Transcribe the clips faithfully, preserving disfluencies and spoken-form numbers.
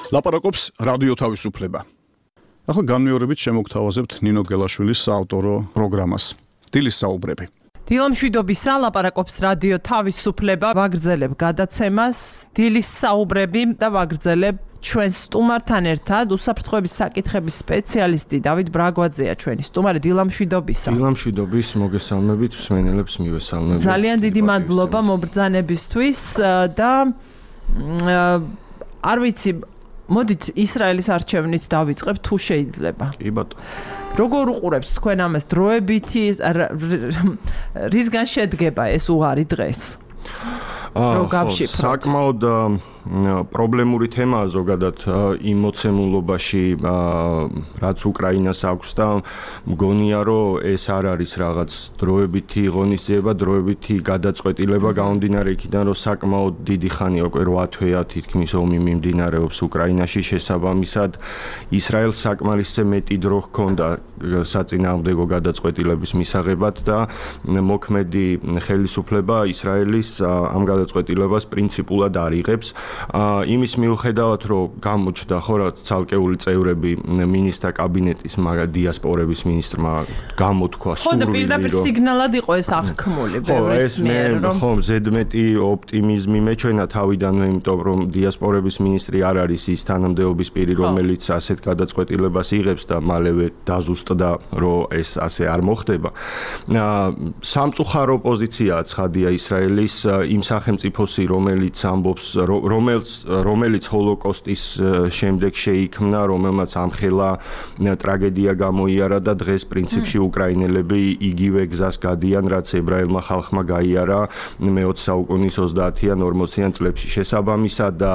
ლაპარაკობს რადიო თავისუფლება. ახლა განმეორებით შემოგთავაზებთ ნინო გელაშვილის საავტორო პროგრამას. დილის საუბრები. დილამშვიდობისა, ლაპარაკობს რადიო თავისუფლება, ვაგრძელებ გადაცემას, დილის საუბრები და ვაგრძელებ ჩვენ სტუმართან ერთად უსაფრთხოების საკითხების სპეციალისტი დავით ბრაგვაძეა ჩვენი სტუმარი. დილამშვიდობისა. დილამშვიდობის მოგესალმებით, მსმენელებს მივესალმებით. ძალიან დიდი მადლობა მობრძანებისთვის და არ ვიცი, მოდით ისრაელის არჩევნით დავიწყებ თუ შეიძლება. კი ბატონო. როგორ უყურებთ თქვენ ამას დროებითი რისგან შედგება ეს უარი დღეს? საკმაოდ პრობლემური თემაა ზოგადად იმ მოცემულობაში, რაც უკრაინას აქვს და მგონია, რომ ეს არ არის რაღაც დროებითი ღონისძიება, დროებითი გადაწყვეტილება გამომდინარე იქიდან, რომ საკმაოდ დიდი ხანია, უკვე რვა თვეა თითქმის ომი მიმდინარეობს უკრაინაში, შესაბამისად ისრაელს საკმარისზე მეტი დრო ჰქონდა საწინააღმდეგო გადაწყვეტილების მისაღებად და მოქმედი ხელისუფლება ისრაელის ამ გადაწყვეტილებას პრინციპულად არ იღებს. იმის მიუხედავად, რომ გამოჩნდა ხო რა ცალკეული წევრები მინისტრთა კაბინეტის, მაგრამ დიასპორების მინისტრმა გამოთქვა სურვილი, რომ ხო, პირდაპირ სიგნალად იყო ეს აღქმული ბევრის მიერ, რომ ხო, ზედმეტი ოპტიმიზმი მეჩვენა თავიდანვე, იმიტომ რომ დიასპორების მინისტრი არ არის ის თანამდებობის პირი, რომელიც ასეთ გადაწყვეტილებას იღებს და მალევე დაზუსტდა, რომ ეს ასე არ მოხდება. სამწუხარო პოზიციაა ცხადია ისრაელის იმ სახელმწიფოსი, რომელიც ამბობს, რომელიც რომელიც ჰოლოკოსტის შემდეგ შეიქმნა, რომელმაც ამხელა ტრაგედია გამოიარა და დღეს პრინციპში უკრაინელები იგივე გზას გადიან, რაც ებრაელმა ხალხმა გაიარა მეოცე საუკუნის ოცდაათიან ორმოციან წლებში. შესაბამისად და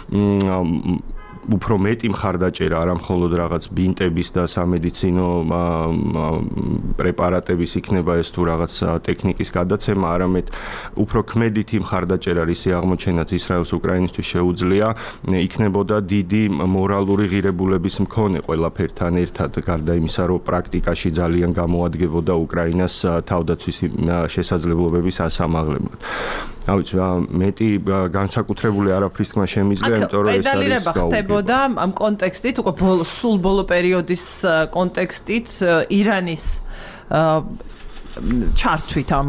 უფრო მეტი მხარდაჭერა არა მხოლოდ რაღაც ბინტების და სამედიცინო პრეპარატების იქნება ეს თუ რაღაც ტექნიკის გადაცემა, არამედ უფრო ქმედითი მხარდაჭერა, რისი აღმოჩენაც ისრაელს უკრაინისთვის შეუძლია, იქნებოდა დიდი მორალური ღირებულების მქონე ყველაფერთან ერთად, გარდა იმისა, რომ პრაქტიკაში ძალიან გამოადგებოდა უკრაინას თავდაცვის შესაძლებლობების ასამაღლებლად. ავიც მეტი განსაკუთრებული არაფრის თქმა შემიძლია, იმიტომ რომ ეს არის ხდებოდა ამ კონტექსტით, უკვე ბოლო სულ ბოლო პერიოდის კონტექსტით ირანის ჩართვით ამ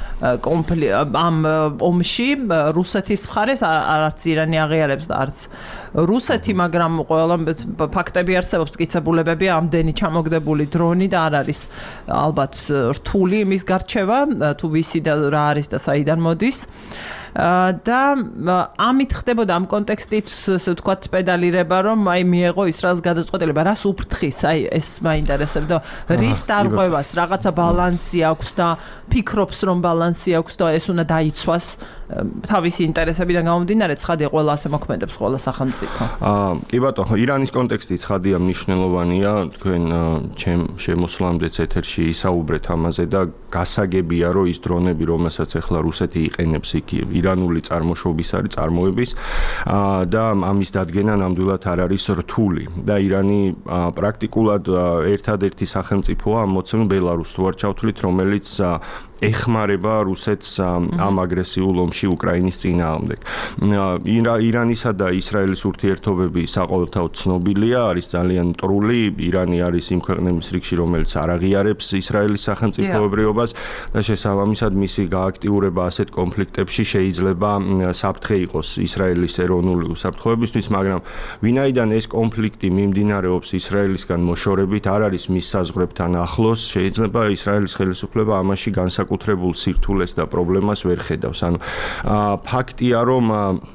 ამ ომში რუსეთის მხარეს არც ირანი აღიარებს და არც რუსეთი, მაგრამ ყველა ფაქტები არსებობს, მტკიცებულებები, ამდენი ჩამოგდებული დრონი და არ არის ალბათ რთული იმის გარჩევა, თუ ვისი და რა არის და საიდან მოდის. და ამით ხდებოდა ამ კონტექსტით, ასე ვთქვათ, პედალირება, რომ აი მიეღო ისრაელს გადაწყვეტილება, რას უფრთხის, აი ეს მაინტერესებდა, რის დარღვევას, რაღაცა ბალანსი აქვს და ფიქრობს, რომ ბალანსი აქვს და ეს უნდა დაიცვას თავისი ინტერესებიდან გამომდინარე, ცხადია ყველა ასე მოქმედებს, ყველა სახელმწიფო. აა, კი ბატონო, ირანის კონტექსტი ცხადია მნიშვნელოვანია, თქვენ ჩემ შემოსვლამდეც ეთერში ისაუბრეთ ამაზე და გასაგებია, რომ ის დრონები, რომელსაც ახლა რუსეთი იყენებს იქ ირანული წარმოშობის არის, წარმოების და ამის დადგენა ნამდვილად არ არის რთული და ირანი პრაქტიკულად ერთადერთი სახელმწიფოა ამ მოცემულ ბელარუსს თუ არ ჩავთვლით, რომელიც ეხმარება რუსეთს ამ აგრესიულ ომში უკრაინის წინააღმდეგ. ირანისა და ისრაელის ურთიერთობები საყოველთაოდ ცნობილია, არის ძალიან მტრული. ირანი არის იმ ქვეყნების რიგში, რომელიც არ აღიარებს ისრაელის სახელმწიფოებრიობას და შესაბამისად მისი გააქტიურება ასეთ კონფლიქტებში შეიძლება საფრთხე იყოს ისრაელის ეროვნული უსაფრთხოებისთვის, მაგრამ ვინაიდან ეს კონფლიქტი მიმდინარეობს ისრაელისგან მოშორებით, არ არის მის საზღვრებთან ახლოს, შეიძლება ისრაელის ხელისუფლება ამაში განსაკუთრებულ სირთულეს და პრობლემას ვერ ხედავს. ანუ ფაქტია, რომ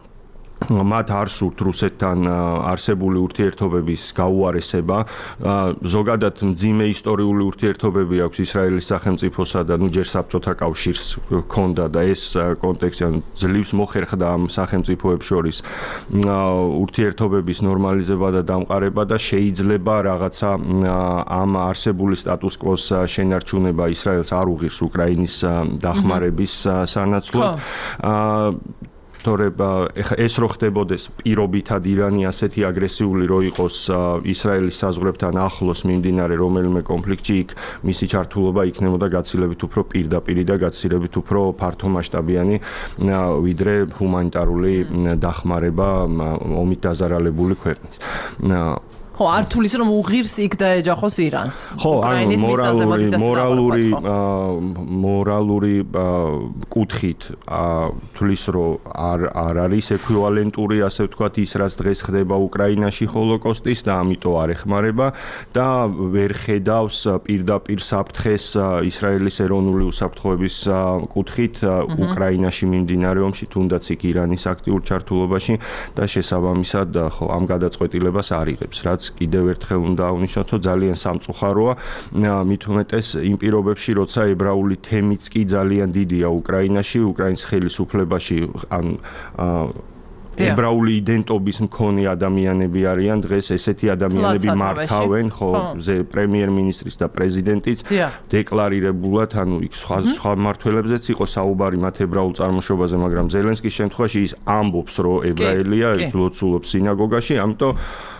მათ არ სურთ რუსეთთან არსებული ურთიერთობების გაუარესება. ზოგადად მძიმე ისტორიული ურთიერთობები აქვს ისრაელის სახელმწიფოსა და ნუ ჯერ საბჭოთა კავშირს ჰქონდა და ეს კონტექსტი ძლივს მოხერხდა ამ სახელმწიფოებს შორის ურთიერთობების ნორმალიზება და დამყარება და შეიძლება რაღაცა ამ არსებული სტატუს კვოს შენარჩუნება ისრაელს არ უღირს უკრაინის დახმარების სანაცვლოდ. თორე ეხა ეს რო ხდებოდეს პირობითად ირანი ასეთი აგრესიული რო იყოს ისრაელის საზღვრებთან ახლოს მიმდინარე რომელიმე კონფლიქტში იქ მისი ჩართულობა იქნებოდა გაცილებით უფრო პირდაპირი და გაცილებით უფრო ფართომასშტაბიანი ვიდრე ჰუმანიტარული დახმარება ომით დაზარალებული ქვეყნის. ხო, არ თulis რომ უღირს იქ დაეჯახოს ირანს. ხო, ანუ მორალური მორალური მორალური კუთხით თulis რომ არ არ არის ეკვივალენტური, ასე ვთქვათ, ის რაც დღეს ხდება უკრაინაში ჰოლოკოსტის და ამიტომ არ ეხმარება და ვერ ხედავს პირდაპირ საფრთხეს ისრაელის ეროვნული უსაფრთხოების კუთხით უკრაინაში მიმდინარე ომში, თუნდაც იქ ირანის აქტიურ ჩართულობაში და შესაბამისად ხო ამ გადაწყვეტილებას არ იღებს, რაც კიდევ ერთხელ უნდა აღნიშნოთ, რომ ძალიან სამწუხაროა, მით უმეტეს იმ პირობებში, როცა ებრაული თემიც კი ძალიან დიდია უკრაინაში, უკრაინის ხელისუფლებაში, ან ებრაული იდენტობის მქონე ადამიანები არიან, დღეს ესეთი ადამიანები მართავენ, ხო, პრემიერ-მინისტრის და პრეზიდენტიც დეკლარირებულად, ანუ იქ სხვა სხვა მმართველებზეც იყო საუბარი მათ ებრაულ წარმოშობაზე, მაგრამ ზელენსკის შემთხვევაში ის ამბობს, რომ ებრაელია, ის ლოცულობს სინაგოგაში, ამიტომ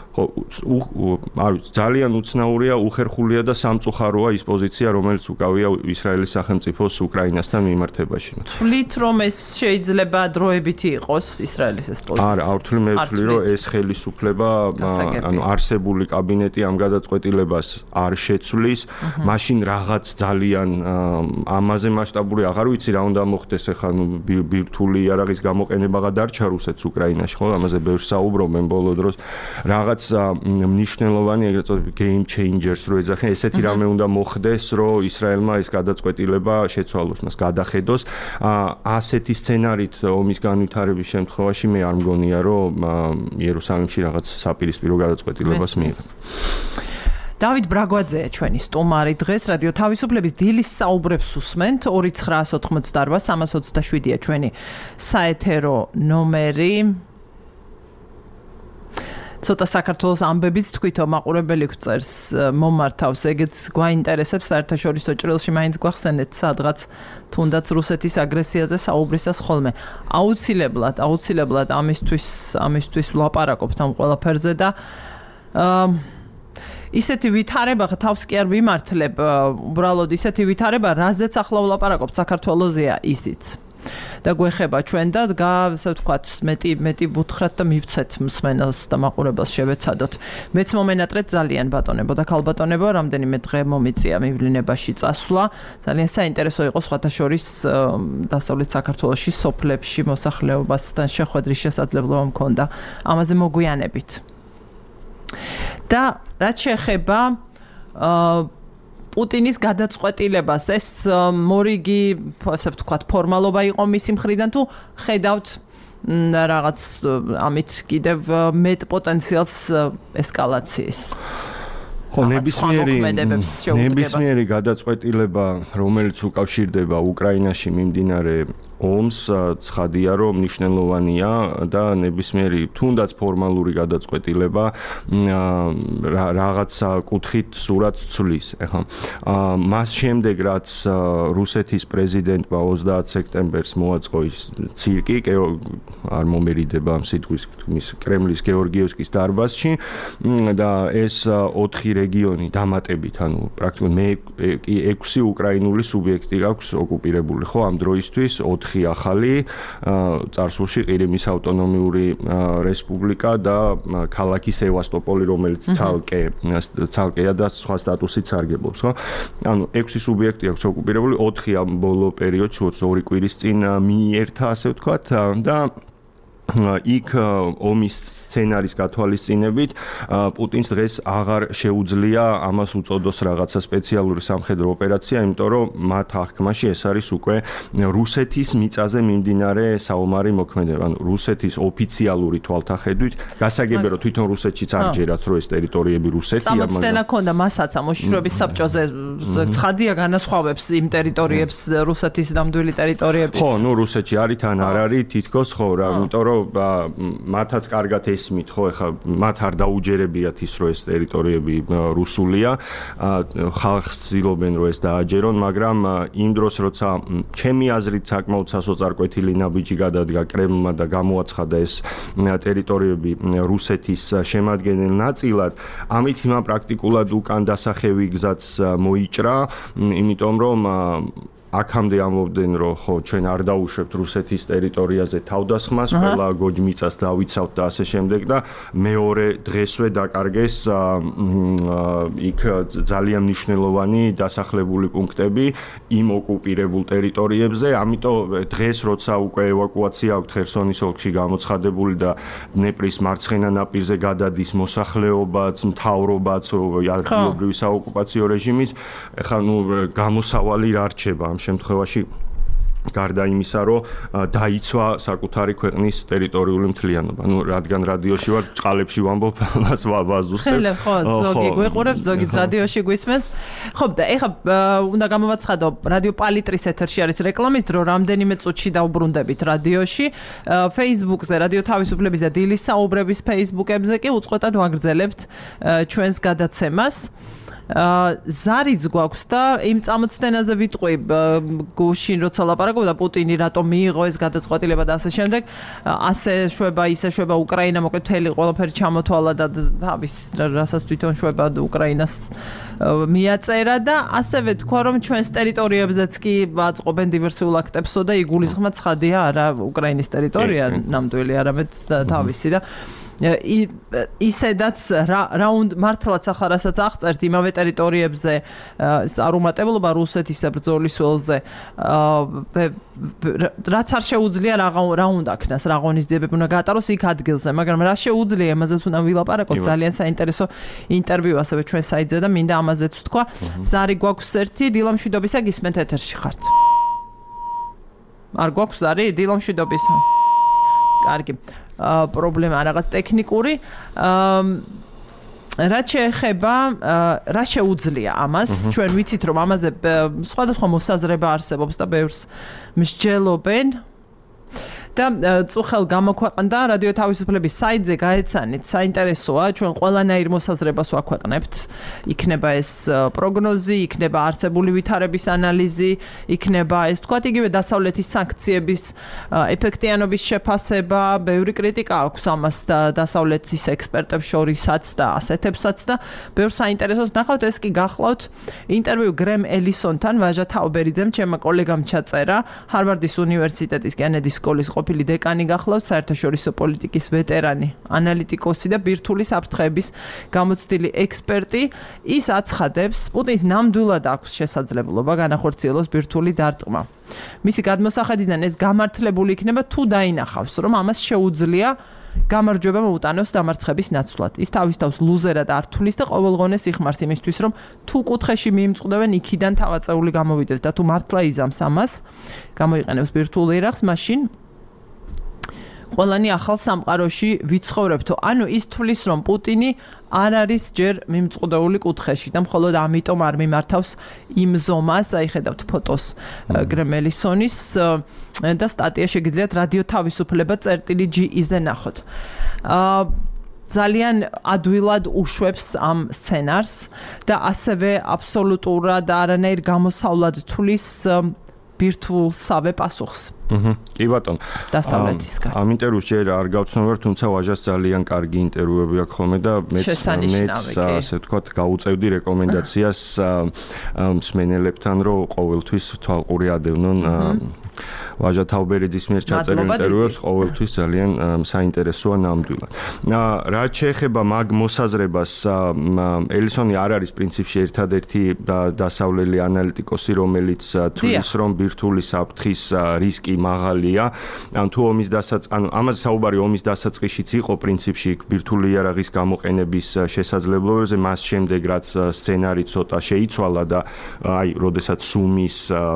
არ ვიცი, ძალიან უცნაურია, უხერხულია და სამწუხაროა ის პოზიცია, რომელიც უკავია ისრაელის სახელმწიფოს უკრაინასთან მიმართებაში. თვლით, რომ ეს შეიძლება დროებითი იყოს ისრაელის ეს პოზიცია? არა, არ ვთვლი, მე ვთვლი, რომ ეს ხელისუფლება, ანუ არსებული კაბინეტი ამ გადაწყვეტილებას არ შეცვლის, მაშინ რაღაც ძალიან ამაზე მასშტაბური აღარ ვიცი რა უნდა მოხდეს, ახლა ბირთვული იარაღის გამოყენებაღა დარჩა რუსეთს უკრაინაში, ხო, ამაზე ბევრს საუბრობენ ბოლო დროს. რაღაც მნიშვნელოვანი ეგრეთ წოდებული game changers რო ეძახენ, ესეთი რამე უნდა მოხდეს, რომ ისრაელმა ეს გადაწყვეტილება შეცვალოს, მას გადახედოს. ასეთი სცენარით ომის განვითარების შემთხვევაში მე არ მგონია, რომ იერუსალიმში რაღაც საპირისპირო გადაწყვეტილებას მიიღო. დავით ბრაგვაძეა ჩვენი სტუმარი დღეს რადიო თავისუფლების დილის საუბრებს უსმენთ. ორი ცხრაას ოთხმოცდაარბა სამას ოცდაშვიდია ჩვენი საეთერო ნომერი. ცოტა საქართველოს ამბებიც თქვითო მაყურებელი გვწერს მომართავს, ეგეც გვაინტერესებს საერთაშორისო ჭრილში მაინც გვახსენეთ სადღაც თუნდაც რუსეთის აგრესიაზე საუბრისას ხოლმე. აუცილებლად, აუცილებლად ამისთვის ამისთვის ვლაპარაკობთ ამ ყველაფერზე და ისეთი ვითარება თავს კი არ ვიმართლებ, უბრალოდ ისეთი ვითარება, რაზეც ახლა ვლაპარაკობთ, საქართველოსია ისიც. და გვეხება ჩვენ და ასე ვთქვათ, მეტი მეტი ვუთხრათ და მივცეთ მსმენელს და მაყურებელს შევეცადოთ. მეც მომენატრეთ ძალიან ბატონებო და ქალბატონებო, რამდენიმე დღე მომიწია მივლინებაში წასვლა. ძალიან საინტერესო იყო სხვათა შორის დასავლეთ საქართველოში სოფლებში მოსახლეობასთან შეხვედრის შესაძლებლობა მქონდა. ამაზე მოგვიანებით. და რაც შეეხება პუტინის გადაწყვეტილებას, ეს მორიგი, ასე ვთქვათ, ფორმალობა იყო მისი მხრიდან თუ ხედავთ რაღაც ამით კიდევ მეტ პოტენციალს ესკალაციის? ხო, ნებისმიერი ნებისმიერი გადაწყვეტილება, რომელიც უკავშირდება უკრაინაში მიმდინარე ომს, ცხადია, რომ მნიშვნელოვანია და ნებისმიერი თუნდაც ფორმალური გადაწყვეტილება რაღაც კუთხით სურათს ცვლის. ეხლა მას შემდეგ, რაც რუსეთის პრეზიდენტმა ოცდაათ სექტემბერს მოაწყო ის ცირკი, არ მომერიდება ამ სიტყვის, მის კრემლის გეორგიევსკის დარბაზში და ეს ოთხი რეგიონი დამატებით, ანუ პრაქტიკულად მე ექვსი უკრაინული სუბიექტი აქვს ოკუპირებული, ხო, ამ დროისთვის ოთხი ახალი წარსულში ყირიმის ავტონომიური რესპუბლიკა და ქალაქი სევასტოპოლი, რომელიც ცალკე ცალკეა და სხვა სტატუსით სარგებლობს, ხო? ანუ ექვსი სუბიექტი აქვს ოკუპირებული, ოთხი ამ ბოლო პერიოდში, ორი კვირის წინ მიიერთა, ასე ვთქვათ, და იქ ომის სცენარის გათვალისწინებით პუტინს დღეს აღარ შეუძლია ამას უწოდოს რაღაცა სპეციალური სამხედრო ოპერაცია, იმიტომ რომ მათ აღქმაში ეს არის უკვე რუსეთის მიწაზე მიმდინარე საომარი მოქმედება, ანუ რუსეთის ოფიციალური თვალთახედვით, გასაგებია რომ თვითონ რუსეთშიც არ ჯერათ, რომ ეს ტერიტორიები რუსეთია, მაგრამ წამოწენა ქონდა მასაც მოშიშრობის საბჭოზე, ცხადია განასხვავებს იმ ტერიტორიებს რუსეთის ნამდვილი ტერიტორიების. ხო, ნუ რუსეთში არის თან არ არის თითქოს, ხო, რა, იმიტომ რომ რომ მათაც კარგად ესმით, ხო, ეხლა მათ არ დაუჯერებიათ ის, რომ ეს ტერიტორიები რუსულია, ხალხს ცდილობენ, რომ ეს დააჯერონ, მაგრამ იმ დროს, როცა ჩემი აზრით საკმაოდ სასოწარკვეთილი ნაბიჯი გადადგა კრემლმა და გამოაცხადა ეს ტერიტორიები რუსეთის შემადგენელ ნაწილად, ამით იმან პრაქტიკულად უკან დასახევი გზაც მოიჭრა, იმიტომ რომ აქამდე ამბობდნენ, რომ ხო, ჩვენ არ დაუშვებთ რუსეთის ტერიტორიაზე თავდასხმას, ყველა გოჯმიწას დავიცავთ და ასე შემდეგ და მეორე დღესვე დაკარგეს იქ ძალიან მნიშვნელოვანი დასახლებული პუნქტები იმ ოკუპირებულ ტერიტორიებზე, ამიტომ დღეს როცა უკვე ევაკუაცია აქვს ხერსონის ოლქში გამოცხადებული და დნეპრის მარცხენა ნაპირზე გადადის მოსახლეობაც, მთავრობაც, ადგილობრივი საოკუპაციო რეჟიმის, ეხლა ნუ გამოსავალი რა რჩება ამ შემთხვევაში გარდა იმისა, რომ დაიცვა საკუთარი ქვეყნის ტერიტორიული მთლიანობა. ნუ რადგან რადიოში ვარ, წყალებში ვამბობ, მას ვაზუსტებ. ხელე, ხო, ზოგი გვიყურებს, ზოგი რადიოში გვისმენს. ხო, და ეხლა უნდა გამოვაცხადო, რადიო პალიტრის ეთერში არის რეკლამის დრო, რამდენიმე წუთში დავბრუნდებით რადიოში. Facebook-ზე, რადიო თავისუფლების და დილის საუბრების Facebook-ებზე კი უწყვეტად ვაგრძელებთ ჩვენს გადაცემას. ზარიც გვაქვს და იმ წამოწდენაზე ვიტყვი გუშინ როცა ლაპარაკობდა პუტინი რატომ მიიღო ეს გადაწყვეტილება და ასე შემდეგ ასე შვება ისე შვება უკრაინა მოკლედ მთელი ყველაფერი ჩამოთვალა და თავის რასაც თვითონ შვება უკრაინას მიაწერა და ასევე თქვა რომ ჩვენს ტერიტორიებზეც კი აწყობენ დივერსიულ აქტებსო და იგულისხმა ცხადია არა უკრაინის ტერიტორია ნამდვილი არამედ თავისი და ისედაც რაუნდ მართლაც ახლა რასაც აღწერთ იმავე ტერიტორიებზე წარუმატებლობა რუსეთის ბრძოლის ველზე რაც არ შეუძლია რაუნდ აქნას რა ღონისძიებები უნდა გაატაროს იქ ადგილზე მაგრამ რა შეუძლია ამაზეც უნდა ვილაპარაკოთ ძალიან საინტერესო ინტერვიუ ასევე ჩვენ საიტზე და მინდა ამაზეც ვთქვა ზარი გვაქვს ერთი დილამშვიდობისა გისმენთ ეთერში ხართ არ გვაქვს ზარი დილამშვიდობისა კარგი პრობლემა რაღაც ტექნიკური რაც შეეხება რა შეუძლია ამას ჩვენ ვიცით რომ ამაზე სხვადასხვა მოსაზრება არსებობს და ბევრს მსჯელობენ და წუხელ გამოქვეყნდა რადიო თავისუფლების საიტზე გაეცანით საინტერესოა ჩვენ ყველანაირ მოსაზრებას ვაქვეყნებთ იქნება ეს პროგნოზი იქნება არსებული ვითარების ანალიზი იქნება ეს თქვათ იგივე დასავლეთის სანქციების ეფექტიანობის შეფასება ბევრი კრიტიკა აქვს ამას დასავლეთის ექსპერტებს შორისაც და ასეთებსაც და ბევრ საინტერესოს ნახავთ ეს კი გახლავთ ინტერვიუ გრემ ელისონთან ვაჟა თაუბერიძემ ჩემმა კოლეგამ ჩაწერა ჰარვარდის უნივერსიტეტის კენედის სკოლის ყოფილი დეკანი გახლავთ საერთაშორისო პოლიტიკის ვეტერანი ანალიტიკოსი და ბირთვული საფრთხეების გამოცდილი ექსპერტი ის აცხადებს პუტინს ნამდვილად აქვს შესაძლებლობა განახორციელოს ბირთვული დარტყმა მისი გადმოსახედიდან ეს გამართლებული იქნება თუ დაინახავს რომ ამას შეუძლია გამარჯვება მოუტანოს დამარცხების ნაცვლად. ის თავის თავს ლუზერად არ თulis და ყოველღონეს იხმარს იმისთვის, რომ თუ კუთხეში მიიმწყდებენ იქიდან თავაწეული გამოვიდეს და თუ მართლა იზამს ამას, გამოიყენებს ბირთვულ იარაღს, მაშინ ყველანი ახალ სამყაროში ვიცხოვრებთო. ანუ ის თulis, რომ პუტინი არ არის ჯერ მიმწყდეული კუთხეში და მხოლოდ ამიტომ არ მიმართავს იმ ზომას, აი ხედავთ ფოტოს გრემელისონის და სტატია შეგიძლიათ რადიო თავისუფლება წერტილი ჯი-ზე ნახოთ. აა ძალიან ადვილად უშვებს ამ სცენარს და ასევე აბსოლუტურად არანაირ გამოსავლად თulis ბირთვულსავე პასუხს. აჰა, კი ბატონო. დასავლეთისგან. ამ ინტერვიუს ჯერ არ გავცნობ, თუმცა ვაჟას ძალიან კარგი ინტერვიუები აქვს ხოლმე და მეც მეც ასე ვთქვათ, გაუწევდი რეკომენდაციას მსმენელებთან, რომ ყოველთვის თვალყური ადევნონ ვაჟა თაუბერიძის მიერ ჩაწერილ ინტერვიუებს, ყოველთვის ძალიან საინტერესოა ნამდვილად. რაც შეეხება მაგ მოსაზრებას, ელისონი არ არის პრინციპში ერთადერთი დასავლელი ანალიტიკოსი, რომელიც თulis რომ ბირთვული საფრთხის რისკი მაღალია. ან თუ ომის დასაწყ ანუ ამაზე საუბარი ომის დასაწყისშიც იყო პრინციპში ბირთვული იარაღის გამოყენების შესაძლებლობებზე, მას შემდეგ რაც სცენარი ცოტა შეიცვალა და აი, როდესაც სუმის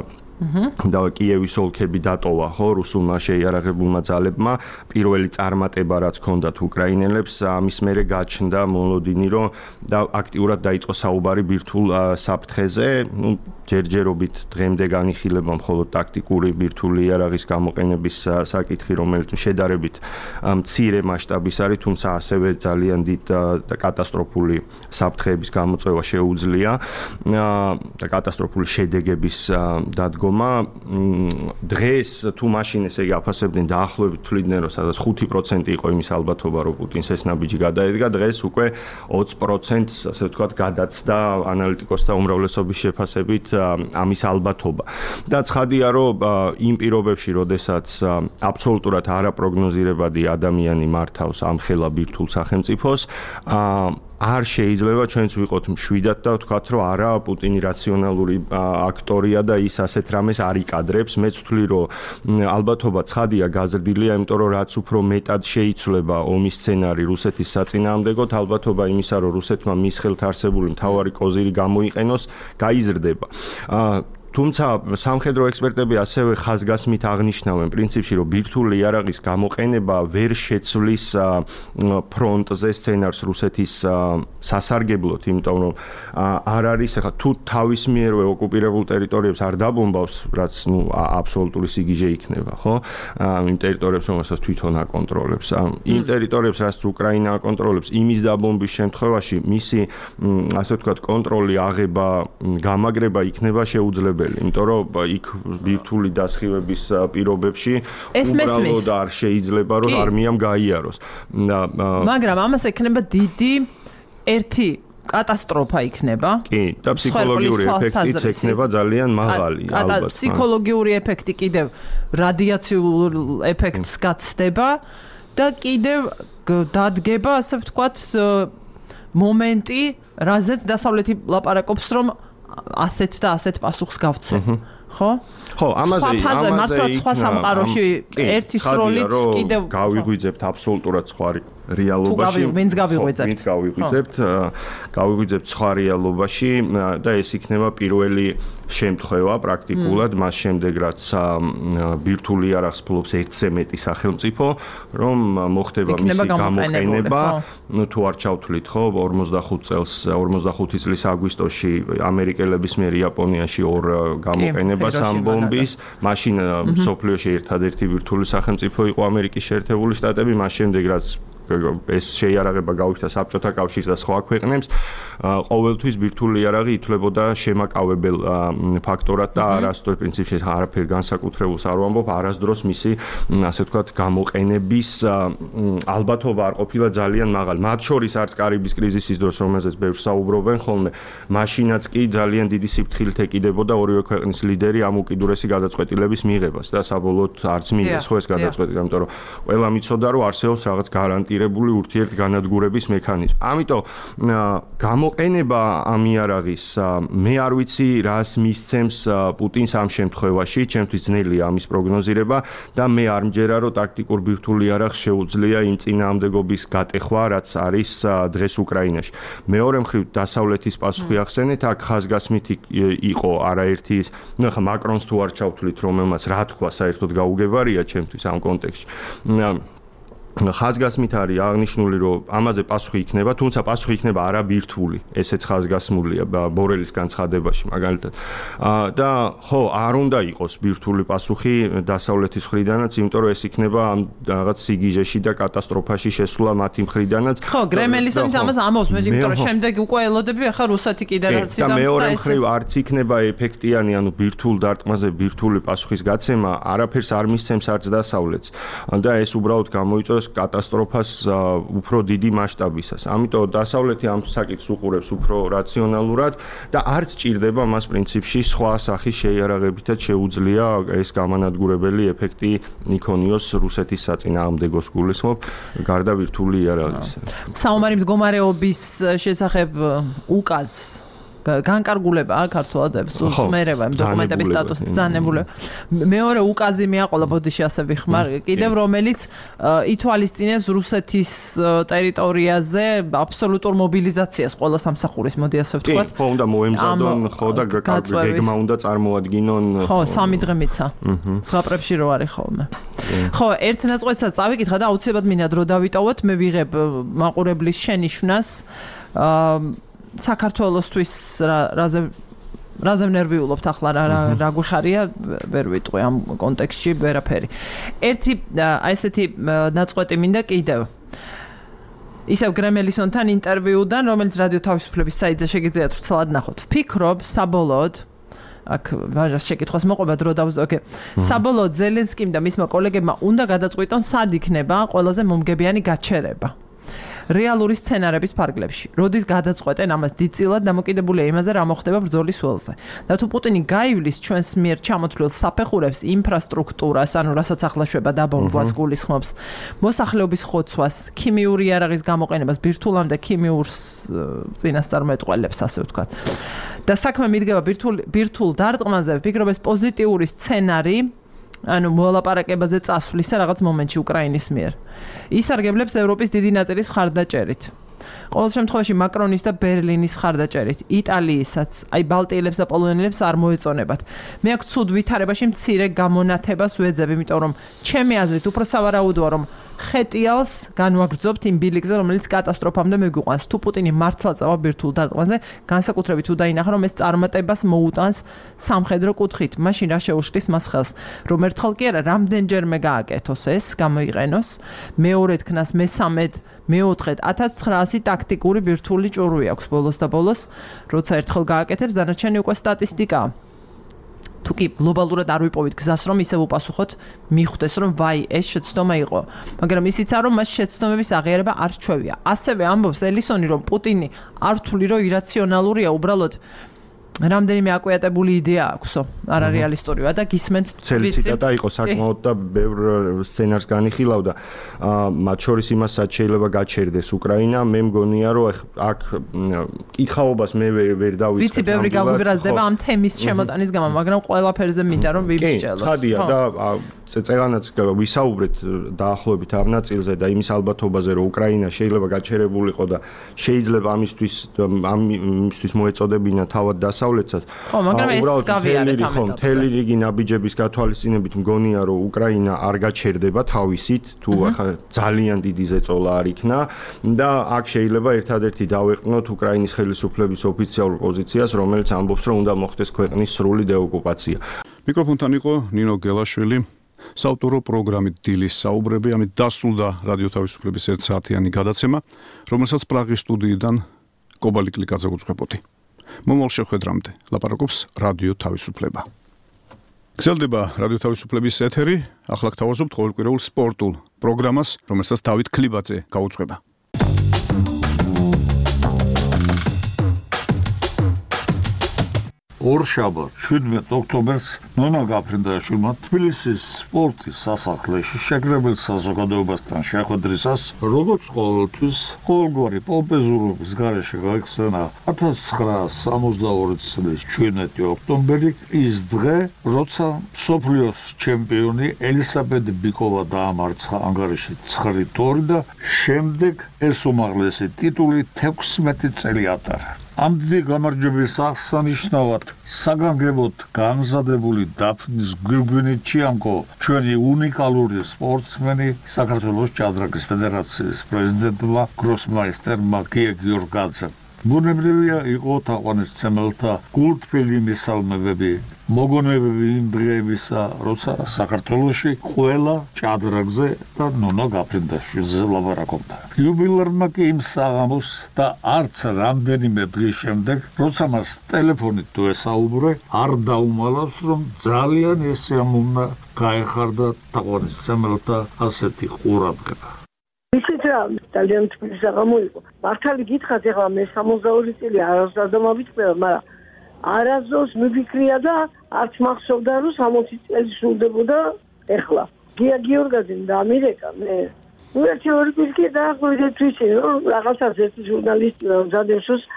და კიევის ოლქები დატოვა ხო რუსულმა შეიარაღებულმა ძალებმა პირველი წარმატება რაც ჰქონდათ უკრაინელებს ამის მერე გაჩნდა მოლოდინი რომ და აქტიურად დაიწყო საუბარი ბირთვულ საფრთხეზე ნუ ჯერჯერობით დღემდე განიხილება მხოლოდ ტაქტიკური ბირთვული იარაღის გამოყენების საკითხი რომელიც შედარებით მცირე მასშტაბის არის თუმცა ასევე ძალიან დიდ და კატასტროფული საფრთხეების გამოწვევა შეუძლია და კატასტროფული შედეგების დადგომა დღეს თუ მაშინ ესე იგი აფასებდნენ დაახლოებით თვლიდნენ რომ სადაც ხუთი პროცენტი იყო იმის ალბათობა რომ პუტინს ეს ნაბიჯი გადაედგა დღეს უკვე ოცი პროცენტს ასე ვთქვათ გადაცდა ანალიტიკოსთა უმრავლესობის შეფასებით ამის ალბათობა და ცხადია რომ იმ პირობებში როდესაც აბსოლუტურად არაპროგნოზირებადი ადამიანი მართავს ამ ხელა ბირთვულ სახელმწიფოს არ შეიძლება ჩვენც ვიყოთ მშვიდად და ვთქვათ რომ არა პუტინი რაციონალური აქტორია და ის ასეთ რამეს არ იკადრებს მეც ვთვლი რომ ალბათობა ცხადია გაზრდილია იმიტომ რომ რაც უფრო მეტად შეიცვლება ომის სცენარი რუსეთის საწინააღმდეგოდ ალბათობა იმისა რომ რუსეთმა მის ხელთ არსებული მთავარი კოზირი გამოიყენოს გაიზრდება თუმცა სამხედრო ექსპერტები ასევე ხაზგასმით აღნიშნავენ პრინციპში რომ ბირთვული იარაღის გამოყენება ვერ შეცვლის ფრონტზე სცენარს რუსეთის სასარგებლოდ იმიტომ რომ არ არის ახლა თუ თავის მიერვე ოკუპირებულ ტერიტორიებს არ დაბომბავს რაც ნუ აბსოლუტური სიგიჟე იქნება ხო იმ ტერიტორიებს რომელსაც თვითონ აკონტროლებს იმ ტერიტორიებს რაც უკრაინა აკონტროლებს იმის დაბომბვის შემთხვევაში მისი ასე ვთქვათ კონტროლი აღება გამაგრება იქნება შეუძლებელი იმიტომ რომ იქ ბირთვული დასხივების პირობებში უბრალოდ არ შეიძლება რომ არმიამ გაიაროს მაგრამ ამას ექნება დიდი ერთი კატასტროფა იქნება კი და ფსიქოლოგიური ეფექტიც ექნება ძალიან მაღალი ალბათ ფსიქოლოგიური ეფექტი კიდევ რადიაციულ ეფექტს გაცდება და კიდევ დადგება ასე ვთქვათ მომენტი რაზეც დასავლეთი ლაპარაკობს რომ ასეთ და ასეთ პასუხს გავცე. ხო? ხო, ამაზე ამაზე მართლა სხვა სამყაროში ერთი სროლით კიდევ გავიღვიძებთ აბსოლუტურად სხვა რეალობაში. ვინც გავიღვიძებთ? ვინც გავიღვიძებთ? გავიღვიძებთ სხვა რეალობაში და ეს იქნება პირველი შემთხვევა პრაქტიკულად მას შემდეგ რაც ბირთვული იარაღს ფლობს ერთზე მეტი სახელმწიფო, რომ მოხდება მისი გამოყენება, ну თუ არ ჩავთვლით ხო ორმოცდახუთ წელს ორმოცდახუთი წლის აგვისტოში ამერიკელების მიერ იაპონიაში ორ გამოყენებას ამ ბომბის, მაშინ სოფლიოში ერთადერთი ბირთვული სახელმწიფო იყო ამერიკის შეერთებული შტატები, მას შემდეგ რაც ეს შეიარაღება გაუჩნდა საბჭოთა კავშირს და სხვა ქვეყნებს, ყოველთვის ბირთვული იარაღი ითვლებოდა შემაკავებელ ფაქტორად და არასდროს პრინციპში არაფერ განსაკუთრებულს არ ვამბობ, არასდროს მისი ასე ვთქვათ გამოყენების ალბათობა არ ყოფილა ძალიან მაღალი. მათ შორის არც კარიბის კრიზისის დროს, რომელზეც ბევრს საუბრობენ ხოლმე, მაშინაც კი ძალიან დიდი სიფრთხილით ეკიდებოდა ორივე ქვეყნის ლიდერი ამ უკიდურესი გადაწყვეტილების მიღებას და საბოლოოდ არც მიიღეს ხო ეს გადაწყვეტილება, იმიტომ რომ ყველამ იცოდა რომ არსებობს რაღაც გარანტირებული ურთიერთგანადგურების მექანიზმი. ამიტომ გამოყენება ამ იარაღის მე არ ვიცი რას მისცემს პუტინს ამ შემთხვევაში, ჩემთვის ძნელია ამის პროგნოზირება და მე არ მჯერა რომ ტაქტიკურ ბირთვულ იარაღს შეუძლია იმ წინააღმდეგობის გატეხვა, რაც არის დღეს უკრაინაში. მეორე მხრივ დასავლეთის პასუხი ახსენეთ, აქ ხაზგასმით იყო არაერთი, ნუ ახლა მაკრონს თუ არ ჩავთვლით, რომელმაც რა თქვა საერთოდ გაუგებარია ჩემთვის ამ კონტექსტში. ხაზგასმით არის აღნიშნული რომ ამაზე პასუხი იქნება, თუმცა პასუხი იქნება არაბირთვული, ესეც ხაზგასმულია ბორელის განცხადებაში მაგალითად. და ხო, არ უნდა იყოს ბირთვული პასუხი დასავლეთის მხრიდანაც, იმიტომ რომ ეს იქნება რაღაც სიგიჟეში და კატასტროფაში შესვლა მათი მხრიდანაც. ხო, გრემელისაც ამას ამბობს, მე იმიტომ რომ შემდეგ უკვე ელოდები ახლა რუსეთი კიდე რაც და მეორე მხრივ არც იქნება ეფექტიანი, ანუ ბირთვულ დარტყმაზე ბირთვული პასუხის გაცემა არაფერს არ მისცემს არც დასავლეთს. და ეს უბრალოდ გამოიწვევს კატასტროფას უფრო დიდი მასშტაბისას. ამიტომ დასავლეთი ამ საკითხს უყურებს უფრო რაციონალურად და არც ჭირდება მას პრინციპში სხვა სახის შეიარაღებითაც შეუძლია ეს გამანადგურებელი ეფექტი იქონიოს რუსეთის საწინააღმდეგოს გულისხმობ გარდა ბირთვული იარაღის. საომარი მდგომარეობის შესახებ უკაზ განკარგულებაა ქართულადებს სუმერება დოკუმენტების სტატუსი ბრძანებულება მეორე უკაზი მიაყოლა ბოდიში ასე ვიხმარ კიდევ რომელიც ითვალისწინებს რუსეთის ტერიტორიაზე აბსოლუტურ მობილიზაციას ყველა სამსახურის მოდი ასე ვთქვათ ხო უნდა მოემზადონ ხო და გეგმა უნდა წარმოადგინონ ხო სამი დღე მიცა ზღაპრებში რო არის ხოლმე ხო ერთ ნაწყვეტსაც წავიკითხა და აუცილებლად მინდა დრო დავიტოვოთ მე ვიღებ მაყურებლის შენიშვნას საქართველოსთვის რაზე რაზე ნერვიულობთ ახლა რა რა გვიხარია ვერ ვიტყვი ამ კონტექსტში ვერაფერი ერთი აი ესეთი ნაწყვეტი მინდა კიდევ ისევ გრემელისონთან ინტერვიუდან რომელიც რადიო თავისუფლების საიტზე შეგიძლიათ ვრცლად ნახოთ ვფიქრობ საბოლოოდ აქ ვაჟას შეკითხვას მოყვება დრო დავზო ოკეი საბოლოოდ ზელენსკიმ და მისმა კოლეგებმა უნდა გადაწყვიტონ სად იქნება ყველაზე მომგებიანი გაჩერება რეალური სცენარების ფარგლებში. როდის გადაწყვეტენ ამას დიდწილად დამოკიდებულია იმაზე, რა მოხდება ბრძოლის ველზე. და თუ პუტინი გაივლის ჩვენს მიერ ჩამოთვლილ საფეხურებს, ინფრასტრუქტურას, ანუ რასაც ახლა შვება დაბომბვას გულისხმობს, მოსახლეობის ხოცვას, ქიმიური იარაღის გამოყენებას, ბირთვულამდე ქიმიურს წინასწარმეტყველებს, ასე ვთქვათ. და საქმე მიდგება ბირთულ ბირთულ დარტყმაზე, ვფიქრობ ეს პოზიტიური სცენარი ანუ მოლაპარაკებაზე წასვლისა რაღაც მომენტში უკრაინის მიერ. ისარგებლებს ევროპის დიდი ნაწილის მხარდაჭერით. ყოველ შემთხვევაში მაკრონის და ბერლინის მხარდაჭერით. იტალიისაც, აი ბალტიელებს და პოლონელებს არ მოეწონებათ. მე აქ ცუდ ვითარებაში მცირე გამონათებას ვეძებ, იმიტომ რომ ჩემი აზრით უფრო სავარაუდოა რომ ხეტიალს განვაგრძობთ იმ ბილიკზე, რომელიც კატასტროფამდე მოგიყვანს. თუ პუტინი მართლა წავა ბირთვულ დარტყმაზე, განსაკუთრებით თუ დაინახა, რომ ეს წარმატებას მოუტანს სამხედრო კუთხით, მაშინ რა შეუშლის მას ხელს, რომ ერთხელ კი არა, რამდენჯერმე გააკეთოს ეს, გამოიყენოს, მეორედ ქნას, მესამედ, მეოთხედ ათას ცხრაასი ტაქტიკური ბირთვული ჭურვი აქვს ბოლოს და ბოლოს, როცა ერთხელ გააკეთებს, დანარჩენი უკვე სტატისტიკაა. თუ კი გლობალურად არ ვიპოვით გზას რომ ისევ უპასუხოთ მიხვდეს რომ ვაი ეს შეცდომა იყო მაგრამ ისიც არ რომ მას შეცდომების აღიარება არ რჩევია ასევე ამბობს ელისონი რომ პუტინი არ თვლი რომ ირაციონალურია უბრალოდ რამდენიმე აკვიატებული იდეა აქვსო არარეალისტურია და გისმენთ ცელი ციტატა იყო საკმაოდ და ბევრ სცენარს განიხილავდა მათ შორის იმასაც შეიძლება გაჩერდეს უკრაინა მე მგონია რომ აქ კითხაობას მე ვერ დავიწყებ ვიცი ბევრი გაგვირაზდება ამ თემის შემოტანის გამო მაგრამ ყველაფერზე მინდა რომ ვიბიჭელოთ ხადია და წეღანაც ვისაუბრეთ დაახლოებით ამ ნაწილზე და იმის ალბათობაზე რომ უკრაინა შეიძლება გაჩერებულიყო და შეიძლება ამისთვის ამისთვის მოეწოდებინა თავად დასავლეთსაც ხო მაგრამ ეს გავიარეთ ამ ხო მთელი რიგი ნაბიჯების გათვალისწინებით მგონია რომ უკრაინა არ გაჩერდება თავისით თუ ახლა ძალიან დიდი ზეწოლა არ იქნა და აქ შეიძლება ერთადერთი დავეყნოთ უკრაინის ხელისუფლების ოფიციალურ პოზიციას რომელიც ამბობს რომ უნდა მოხდეს ქვეყნის სრული დეოკუპაცია მიკროფონთან იყო ნინო გელაშვილი საავტორო პროგრამით დილის საუბრები ამით დასრულდა რადიო თავისუფლების ერთ საათიანი გადაცემა რომელსაც პრაღის სტუდიიდან კობალი კლიკაძე უძღვებოდი მომავალ შეხვედრამდე ლაპარაკობს რადიო თავისუფლება გრძელდება რადიო თავისუფლების ეთერი ახლა გთავაზობთ ყოველკვირეულ სპორტულ პროგრამას რომელსაც დავით ქლიბაძე გაუძღვება ორშაბათ შვიდმეტ ოქტომბერს ნონა გაფრინდაშვილმა თბილისის სპორტის სასახლეში შეკრებილ საზოგადოებასთან შეხვედრისას როგორც ყოველთვის ყოველგვარი პომპეზურობის გარეშე გაიხსენა ათას ცხრაასი სამოცდაორი წლის შვიდმეტი ოქტომბერი ის დღე როცა მსოფლიოს ჩემპიონი ელისაბედ ბიკოვა დაამარცხა ანგარიში ცხრით ორი და შემდეგ ეს უმაღლესი ტიტული თექვსმეტი წელი ატარა ამ დიდი გამარჯვების აღსანიშნავად საგანგებოდ განზადებული დაფნის გვირგვინიჩიანკო ჩვენი უნიკალური სპორტსმენი საქართველოს ჭადრაკის ფედერაციის პრეზიდენტმა გროსმაისტერმა გია გიორგაძემ ბუნებრივია იყო თაყვანისმცემელთა კულტფილი მისალმებები მოგონებები იმ დღეებისა როცა საქართველოში ყველა ჭადრაკზე და ნონა გაფრინდაშვილზე ლაპარაკობდა იუბილერმა კი იმ საღამოს და არც რამდენიმე დღის შემდეგ როცა მას ტელეფონით თუ ესაუბრე არ დაუმალავს რომ ძალიან ესიამოვნა გაეხარდა თაყვანისმცემელთა ასეთი ყურადღება ისიც რა ძალიან თბილი საღამო იყო მართალი გითხრათ ეხლა მე სამოცდაორი წელი არასდროს დამავიწყდება მაგრამ არასდროს მიფიქრია და არც მახსოვდა რომ სამოცი წელი სრულდებოდა ეხლა გია გიორგაძემ დამირეკა მე ნუ ერთი ორი წელი დაახლოებით ვიცი რომ რაღაცას ერთი ჟურნალისტი რომ ზადესოს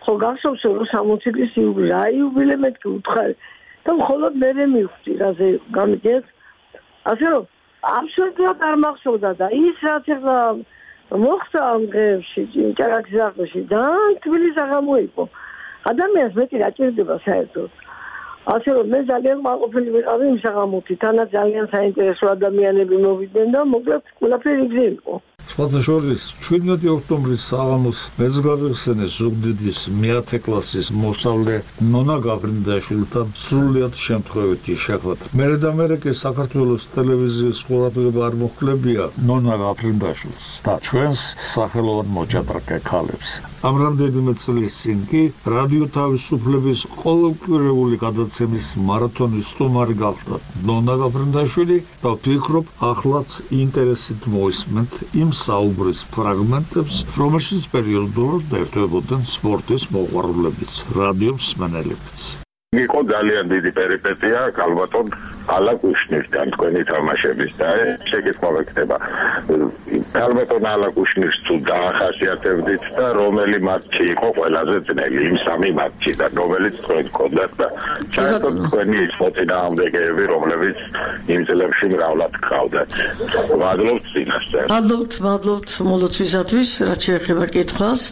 ხო გახსოვს რომ სამოცი წლის იუბილე, აი იუბილე მეთქი უთხარი და მხოლოდ მე მივხვდი რაზე გამიგეთ. ასე რომ აბსოლუტურად არ მახსოვდა და ის რაც ახლა მოხდა ამ დღეებში ჭარაქსის ახლოში ძალიან თბილი საღამოიყო. ადამიანს მეტი რა ჭირდება საერთოდ. ასე რომ მე ძალიან მაყოფილი ვიყავი იმ საღამოთი, თანაც ძალიან საინტერესო ადამიანები მოვიდნენ და მოკლედ ყველაფერი იგზე იყო. სხვათა შორის შვიდმეტი ოქტომბრის საღამოს მეც გავიხსენეს ზუგდიდის მეათე კლასის მოსწავლე ნონა გაბრინდაშვილთან სრულიად შემთხვევითი შეხვედრა. მერე და მერე კი საქართველოს ტელევიზიის ყურადღება არ მოხლებია ნონა გაბრინდაშვილს და ჩვენს სახელოვან მოჭადრაკე ქალებს. ამ რამდენიმე წლის წინ კი რადიო თავისუფლების ყოველკვირეული გადაცემის მარათონის სტუმარი გახდა ნონა გაბრინდაშვილი და ვფიქრობ ახლაც ინტერესით მოისმენთ იმ საუბრის ფრაგმენტებს, რომელშიც პერიოდულად ერთვებოდნენ სპორტის მოყვარულებიც, რადიო მსმენელებიც. იყო ძალიან დიდი პერიპეტია ალბათონ ალა კუშნირთან თქვენი თამაშების და შეკითხვა ვექნება. ალბათონ ალა კუშნირს თუ დაახასიათებდით და რომელი მატჩი იყო ყველაზე ძნელი იმ სამი მატჩიდან, რომელიც თქვენ გქონდათ და საერთოდ თქვენი მოწინააღმდეგეები, რომლებიც იმ წლებში მრავლად გყავდათ. მადლობთ წინასწარ. მადლობთ, მადლობთ მოლოცვისათვის, რაც შეეხება კითხვას.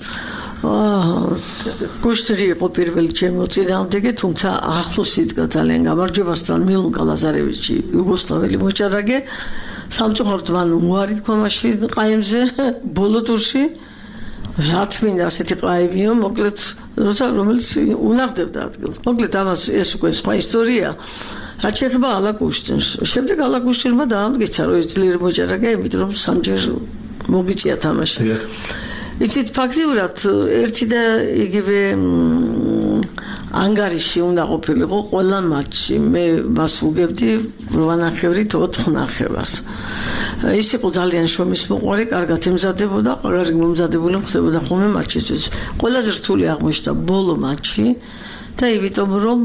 კუშტრი იყო პირველი ჩემი მოწინააღმდეგე, თუმცა ახლოს იდგა ძალიან გამარჯვებასთან მილუნკა ლაზარევიჩი, იუგოსლაველი მოჭადრაკე. სამწუხაროდ მან უარი თქვა მაშინ ყაიმზე ბოლო ტურში. რაც მინდა ასეთი ყაიმიო, მოკლედ როცა რომელიც უნაღდებდა ადგილს. მოკლედ ამას ეს უკვე სხვა ისტორია. რაც შეეხება ალა კუშტინს. შემდეგ ალა კუშტინმა დაამტკიცა, რომ ის ძლიერი მოჭადრაკე, იმიტომ რომ სამჯერ მომიწია თამაში. იცით ფაქტიურად ერთი და იგივე ანგარიში უნდა ყოფილიყო ყველა მატჩი. მე მას ვუგებდი რვა ნახევრით ოთხ ნახევარს. ის იყო ძალიან შრომის მოყვარე, კარგად ემზადებოდა, კარგი მომზადებული ხდებოდა ხოლმე მატჩისთვის. ყველაზე რთული აღმოჩნდა ბოლო მატჩი და იმიტომ რომ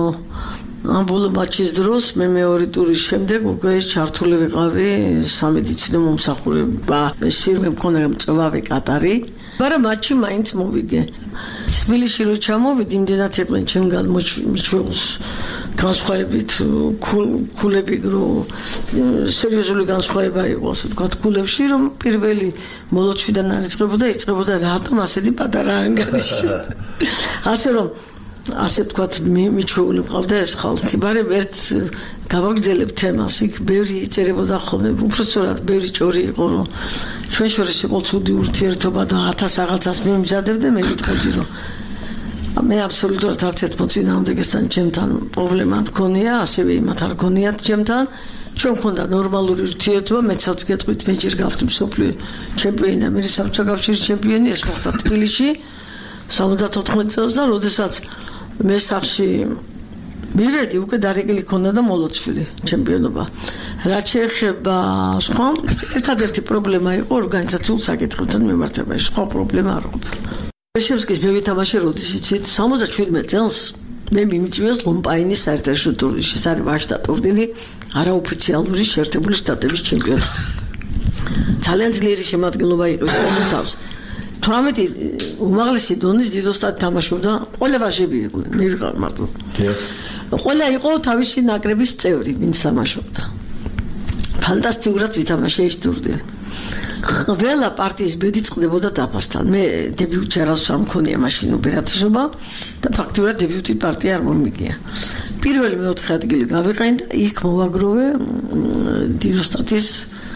ამ ბოლო მატჩის დროს მე მეორე ტურის შემდეგ უკვე ჩართული ვიყავი სამედიცინო მომსახურება, შირმე მქონდა მწვავე კატარი, მაგრამ მატჩი მაინც მოვიგე. თბილისში რო ჩამოვიდი, იმდენად იყვნენ ჩემგან მიჩვეულს განსხვავებით ქულები, რომ სერიოზული განსხვავება იყო, ასე ვთქვათ, ქულებში, რომ პირველი მოლოცვიდან არ იწყებოდა, იწყებოდა რატომ ასეთი პატარა ანგარიში. ასე რომ ასე ვთქვათ, მიჩვეული მყავდა ეს ხალხი, მაგრამ ერთ გავაგრძელებ თემას, იქ ბევრი იწერებოდა ხოლმე, უბრალოდ ბევრი ჭორი იყო, რომ ჩვენ შორის იყო ცუდი ურთიერთობა და ათას რაღაცას მიმზადებდა, მე ვიტყოდი, რომ მე აბსოლუტურად არც ერთ მოწინააღმდეგესთან ჩემთან პრობლემა მქონია, ასევე იმათ არ მქონიათ ჩემთან. ჩვენ მქონდა ნორმალური ურთიერთობა, მეცაც გეტყვით, მე ჯერ გავხდი მსოფლიო ჩემპიონი და მე საბჭოთა კავშირის ჩემპიონი, ეს მოხდა თბილისში სამოცდაოთხმეტ წელს და როდესაც მე სახში მივედი, უკვე დარეგილი ქონდა და მოლოცვილი ჩემპიონობა. რაც შეეხება სხვა, ერთადერთი პრობლემა იყო ორგანიზაციულ საკითხებთან მიმართებაში, სხვა პრობლემა არ ყოფილა. მეშევსკის მე ვითამაშე როდესაც სამოცდაშვიდმეტ წელს მე მიმიწვიეს ლომპაინის საერთაშორისო ტურნირში, ეს არის ვაჟთა ტურნირი, არაოფიციალური შეერთებული შტატების ჩემპიონატი. ძალიან ძლიერი შემადგენლობა იყო თავს. თვრამეტი უმაღლესი დონის დიდოსტატი თამაშობდა, ყველა ვაჟები იყვნენ, მე ვიყავ მარტო. ყველა იყო თავისი ნაკრების წევრი, ვინც თამაშობდა. ფანტასტიკურად ვითამაშე ეს ტურნირი. ყველა პარტიის ბედი წყდებოდა დაფასთან. მე დებიუტი არასდროს არ მქონია მაშინ ოპერატიჟობა და ფაქტობრივად დებიუტი პარტია არ მომიგია. პირველი მეოთხე ადგილი გავიყენე და იქ მოვაგროვე დიდოსტატის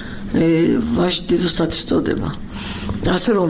ვაჟი დიდოსტატის წოდება. ასე რომ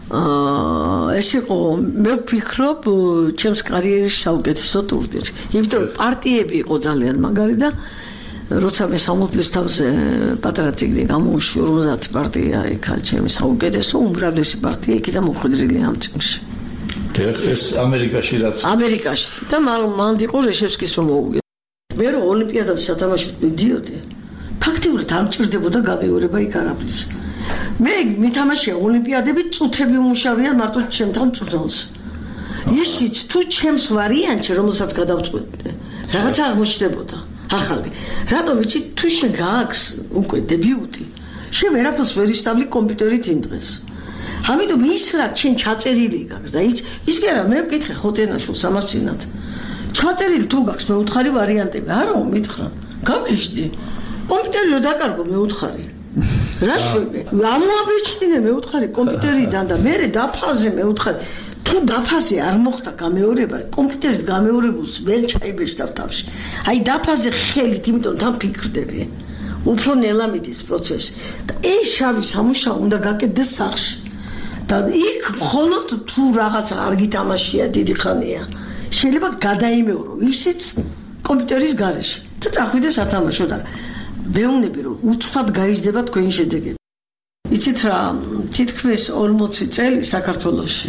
ეს იყო მე ვფიქრობ ჩემს კარიერის საუკეთესო ტურნირი. იმიტომ რომ პარტიები იყო ძალიან მაგარი და როცა მე სამოცლის თავზე პატარა ციგნი გამოვიშვი, ორმოცდაათი პარტია იქა ჩემი საუკეთესო, უმრავლესი პარტია იქიდან მოხვედრილია ამ წიგნში. ეს ამერიკაში რაც ამერიკაში და მან იყო რეშევსკის რომ მოუგე. მე რომ ოლიმპიადაზე სათამაშოდ მიდიოდი, ფაქტიურად არ მჭირდებოდა გამეორება იქ არაფრის. მე მითამაშია ოლიმპიადები, წუთები უმუშავია მარტო ჩემთან წვრთნელს. ისიც თუ ჩემს ვარიანტში, რომელსაც გადავწყვეტე, რაღაცა აღმოჩნდებოდა. ახალი. რატომ იცი თუ შენ გააქვს უკვე დებიუტი? შენ ვერაფერს ვერ ისწავლი კომპიუტერით იმ დღეს. ამიტომ ის რა ჩვენ ჩაწერილი გაქვს და ის ის კი არა მე ვკითხე ხოტენაშვილს ამას წინათ ჩაწერილი თუ გაქვს მე უთხარი ვარიანტები არა მითხრა გავგეშდი კომპიუტერი რო დაკარგო მე უთხარი რა შვები ამოაბეჭდინე მე უთხარი კომპიუტერიდან და მე დაფაზე მე უთხარი თუ დაფაზე არ მოხდა გამეორება კომპიუტერით გამეორებულს ვერ ჩაიბეჭდავ თავში აი დაფაზე ხელით იმიტომ თან ფიქრდები უფრო ნელა მიდის პროცესი და ეს შავი სამუშაო უნდა გაკეთდეს სახში და იქ მხოლოდ თუ რაღაცა არ გითამაშია დიდი ხანია შეიძლება გადაიმეორო ისიც კომპიუტერის გარეშე და წახვიდე სათამაშო და მეუბნები რომ უცბად გაიზრდება თქვენი შედეგები იცით რა თითქმის ორმოცი წელი საქართველოში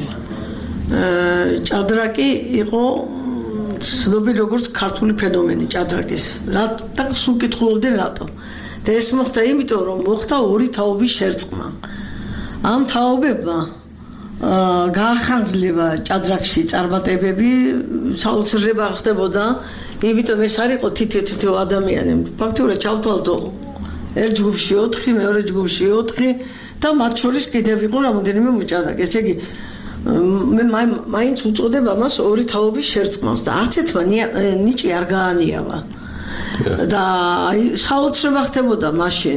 ჭადრაკი იყო ცნობილი როგორც ქართული ფენომენი ჭადრაკის რა და სულ კითხულობდი რატო და ეს მოხდა იმიტომ რომ მოხდა ორი თაობის შერწყმა ამ თაობებმა გაახანგლება ჭადრაკში წარმატებები საოცრება ხდებოდა იმიტომ ეს არ იყო თითო-თითო ადამიანი ფაქტობრივად ჩავთვალდო ერთ ჯგუფში ოთხი მეორე ჯგუფში ოთხი და მათ შორის კიდევ იყო რამოდენიმე მოჭადრაკე ესე იგი მე მაინც უწოდებ ამას ორი თაობის შერწყმას და არც ერთმა ნიჭი არ გაანიავა და აი საოცრება ხდებოდა მაშინ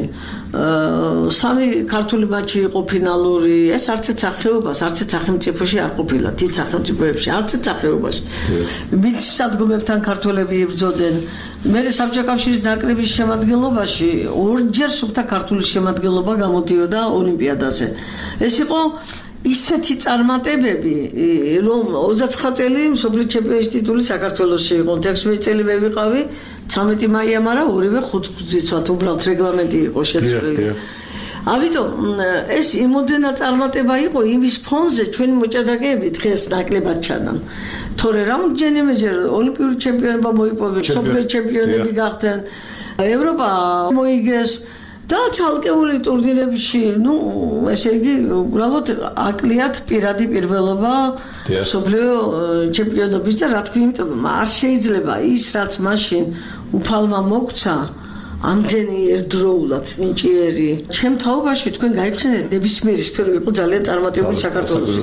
სამი ქართული მატჩი იყო ფინალური ეს არც ერთ სახეობას არც ერთ სახელმწიფოში არ ყოფილა დიდ სახელმწიფოებში არც ერთ სახეობაში მის სადგომებთან ქართველები იბრძოდნენ მე საბჭოთა კავშირის ნაკრების შემადგენლობაში ორჯერ სუფთა ქართული შემადგენლობა გამოდიოდა ოლიმპიადაზე ეს იყო ისეთი წარმატებები რომ ოცდაცხრა წელი მსოფლიო ჩემპიონის ტიტული საქართველოში იყო თექვსმეტი წელი მე ვიყავი ცამეტი მაია მაგრამ ორივე ხუთგზისვათ უბრალოდ რეგლამენტი იყო შეცვლილი ამიტომ ეს იმოდენა წარმატება იყო იმის ფონზე ჩვენი მოჭადრაკეები დღეს ნაკლებად ჩანან თორე რამდენიმეჯერ ოლიმპიური ჩემპიონობა მოიპოვეს მსოფლიო ჩემპიონები გახდნენ ევროპა მოიგეს და ცალკეული ტურნირებში, ну, ესე იგი, უბრალოდ აკლიათ პირადი პირველობა მსოფლიო ჩემპიონობის და რა თქმა უნდა, არ შეიძლება ის რაც მაშინ უფალმა მოგცა ამდენი ერთდროულად ნიჭიერი. ჩემ თაობაში თქვენ გაიგრძნეთ ნებისმიერი სფერო იყო ძალიან წარმატებული საქართველოში.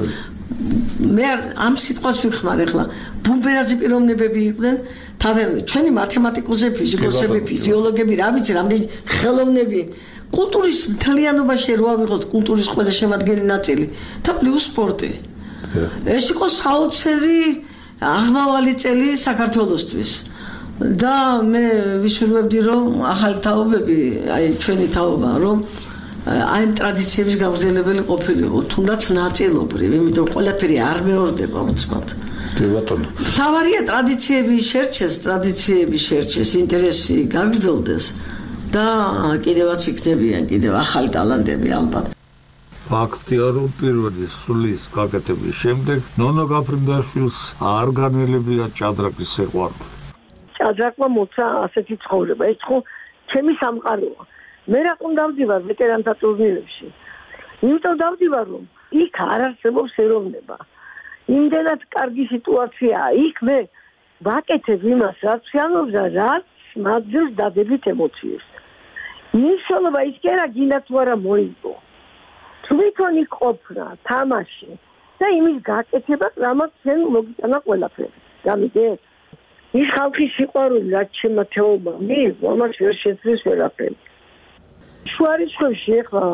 მე ამ სიტყვას ვიხმარ ახლა ბუმბერაძე პიროვნებები იყვნენ თავები ჩვენი მათემატიკოსები ფიზიკოსები ფიზიოლოგები რა ვიცი რამდენი ხელოვნები კულტურის მთლიანობაში რო ავიღოთ კულტურის ყველა შემადგენელი ნაწილი და პლუს სპორტი ეს იყო საოცარი აღმავალი წელი საქართველოსთვის და მე ვისურვებდი რომ ახალი თაობები აი ჩვენი თაობა რომ აი ამ ტრადიციების გამგზელებელი ყოფილიყო თუნდაც ნაწილობრივ იმიტომ ყველაფერი არ მეორდება უცბად კი ბატონო თავარია ტრადიციები შერჩეს ტრადიციები შერჩეს ინტერესი გაგრძელდეს და კიდევაც იქნებიან კიდევ ახალი ტალანტები ალბათ ფაქტია რომ პირველი სულის გაკეთების შემდეგ ნონო გაფრინდაშვილს არ განელებია ჭადრაკის სიყვარული ჭადრაკმა მოცა ასეთი ცხოვრება ეს ხო ჩემი სამყაროა მე რა უნდა დავდივარ ვეტერანთა ტურნირებში იმიტომ დავდივარ რომ იქ არ არსებობს ეროვნება იმდენად კარგი სიტუაციაა იქ მე ვაკეთებ იმას რაც ვიანობს და რაც მაძლევს დადებით ემოციებს მნიშვნელობა ის კი არა გინდა თუ არა მოიგო თვითონ იქ ყოფნა თამაში და იმის გაკეთება რამაც ჩვენ მოგიტანა ყველაფერი გამიგეთ ის ხალხის სიყვარული რაც ჩემმა თეობამ მიიღო ამას ვერ შეძლეს ვერაფერი შუარიცხვევში ახლა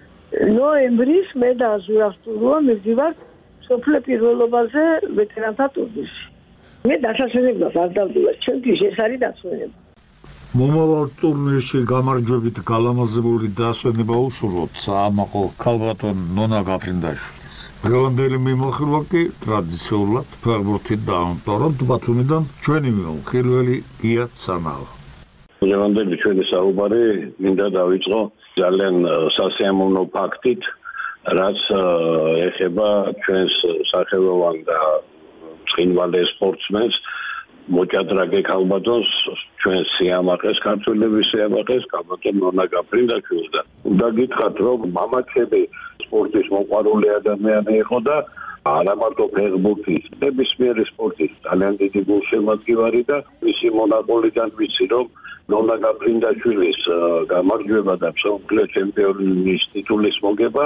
ნოემბრის მე და ზურაბსტუროა მივდივარ სოფლე პირველობაზე ვეტერანთა ტურნირში. მე დასასვენებლად არ დავდივარ, ჩემთვის ეს არის დასვენება. მომავალ ტურნირში გამარჯვებით გალამაზებული დასვენება უსურვოთ საამაყო ქალბატონ ნონა გაფრინდაშვილს. დღევანდელი მიმოხილვა კი ტრადიციულად ფეხბურთით დაამთავროთ ბათუმიდან ჩვენი მიმოხილველი გია ცანავა. დღევანდელი ჩვენი საუბარი მინდა დავიწყო ძალიან სასიამოვნო ფაქტით რაც ეხება ჩვენს სახელოვან და ცხინვალე სპორტსმენს მოჭადრაკე ქალბატონს ჩვენს სიამაყეს ქართველების სიამაყეს ქალბატონ ნონა გაფრინდაშვილს და უნდა გითხრათ რომ მამაჩემი სპორტის მოყვარული ადამიანი იყო და არა მარტო ფეხბურთის ნებისმიერი სპორტის ძალიან დიდი გულშემატკივარი და მისი მონაპოლიდან ვიცი რომ ნონა გაფრინდაშვილის გამარჯვება და მსოფლიო ჩემპიონის ტიტულის მოგება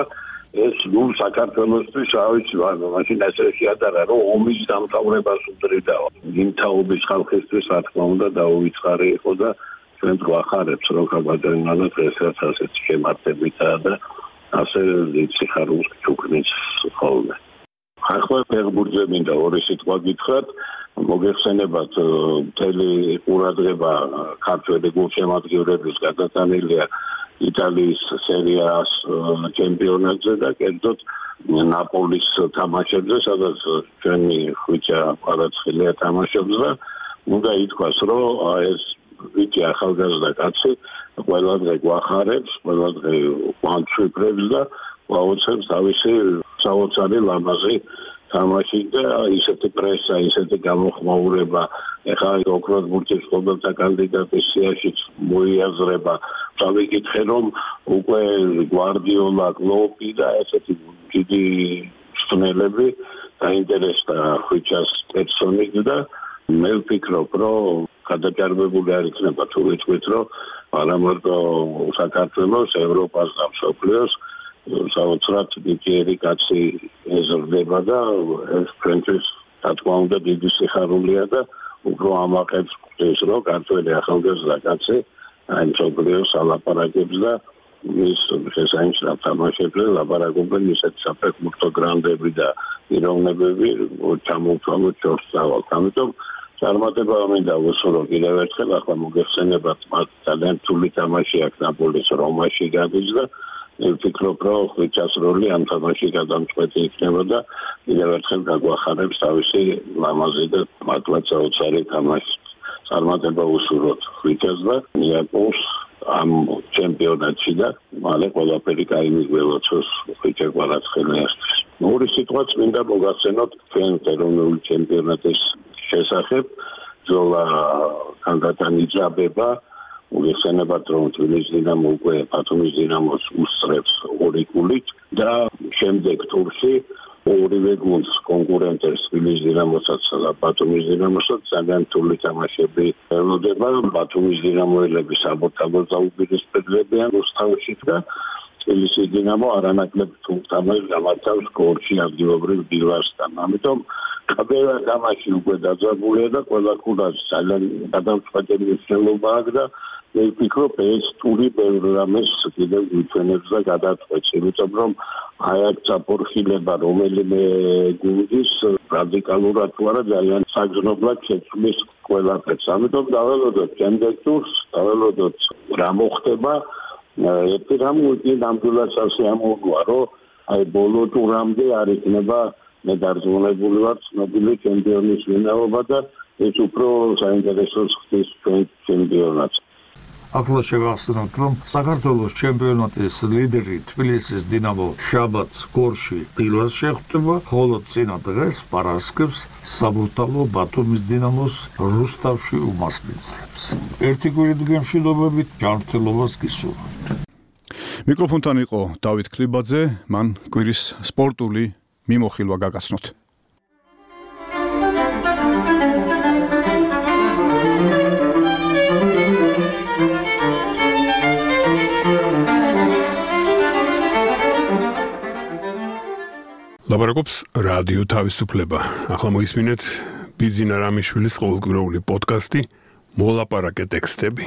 ეს ნუ საქართველოსთვის ავიცი მაშინ ასე შეადარა რომ ომის დამთავრებას უდრიდაო იმთაობის ხალხისთვის რა თქმა უნდა დაუვიწყარი იყო და ჩვენ გვახარებს რომ ხალხადანალა დღესაც ასეთ შემართებითაა და ასე სიხარულს ჩუქნის ხოლმე ახლა ფეხბურთზე მინდა ორი სიტყვა გითხრათ მოგეხსენებათ მთელი ყურადღება ქართველი გულშემატკივრების გადატანილია იტალიის სერიას ჩემპიონატზე და კერძოდ ნაპოლის თამაშებზე, სადაც ჩვენი ხვიჩა კვარაცხელია თამაშობს და უნდა ითქვას, რომ ეს ვიჭი ახალგაზრდა კაცი ყველა დღე გვახარებს, ყველა დღე გვამშვიდობს და გვაოცებს თავისი საოცარი ლამაზი თამაში და ისეთი პრესა, ისეთი გამოხმაურება, ეხლა ოქროს ბურთის ყოველთა კანდიდატის სიაშიც მოიაზრება. წავიკითხე რომ უკვე გვარდიოლა, კლოპი და ესეთი დიდი სტუმრები დაინტერესდა ხვიჩას პერსონით და მე ვფიქრობ, რომ გადაჭარბებული არ იქნება თუ ვიტყვით, რომ არა მარტო საქართველოს, ევროპას და მსოფლიოს საოცრად დიდიერი კაცი ეზრდება და ეს ჩვენთვის რა თქმა უნდა დიდი სიხარულია და უფრო ამაყებს ეს რომ ქართველი ახალგაზრდა კაცი აი მსოფლიოს ალაპარაკებს და ის შესანიშნავ თამაშებზე ლაპარაკობენ ისეთ საფეხბურთო გრანდები და პიროვნებები ჩამოთვალოთ ჩორსავალ. ამიტომ წარმატება მინდა ვუსურო კიდევ ერთხელ ახლა მოგეხსენებათ მათ ძალიან რთული თამაში აქვს ნაპოლის რომაში გადის და ვფიქრობ, რომ ხვიჩას როლი ამ თამაში გადამწყვეტი იქნება და კიდევ ერთხელ გაგვახარებს თავისი ლამაზი და მართლაც საოცარი თამაში. წარმატება ვუსურვოთ ხვიჩას და ნეაპოლს ამ ჩემპიონატში და მალე ყველაფერი კაი მიგველოცოს ხვიჩა კვარაცხელიასთვის. ორი სიტყვაც მინდა მოგახსენოთ ჩვენ ეროვნული ჩემპიონატის შესახებ. ბრძოლა კანდიდატთან იძაბება უგეხსენებათ რომ თბილისის დინამო უკვე ბათუმის დინამოს უსწრებს ორი გულით და შემდეგ ტურში ორივე გუნდს კონკურენტებს თბილისის დინამოსაც და ბათუმის დინამოსაც ძალიან რთული თამაშები ელოდება. ბათუმის დინამოელები საბოლოოდ დაუპირისპირდებიან რუსთავში და თბილისის დინამო არანაკლებ თამაშს გამართავს გორში ადგილობრივ დილასთან. ამიტომ ყველა თამაში უკვე დაძაბულია და ყველა ქულას ძალიან გადამწყვეტი მნიშვნელობა აქვს და მე ვფიქრობ ეს ტური ბევრ რამეს კიდევ გვიჩვენებს და გადაწყვეტს, იმიტომ რომ აი აქ საფორხილება რომელიმე გუნდის რადიკალურად თუ არა ძალიან საგრძნობლად შეცვლის ყველაფერს. ამიტომ დაველოდოთ შემდეგ ტურს, დაველოდოთ რა მოხდება. ერთი რამ უკვე ნამდვილად ასე ამოგვიგვა, რომ აი ბოლო ტურამდე არ იქნება მე დარწმუნებული ვარ ცნობილი ჩემპიონის ვინაობა და ეს უფრო საინტერესოს ხდის ჩვენ ჩემპიონატს. ახლა შევახსენოთ, რომ საქართველოს ჩემპიონატის ლიდერი თბილისის დინამო შაბათს გორში დილას შეხვდება, ხოლო წინა დღეს პარასკევს საბურთალო ბათუმის დინამოს რუსთავში უმასპინძლებს. ერთი კვირით გემშვიდობებით, ჯანმრთელობას გისურვებთ. მიკროფონთან იყო დავით ქლიბაძე, მან კვირის სპორტული მიმოხილვა გაგაცნოთ. ლაპარაკობს რადიო თავისუფლება. ახლა მოისმინეთ ბიძინა რამიშვილის ყოველკვირეული პოდკასტი მოლაპარაკე ტექსტები.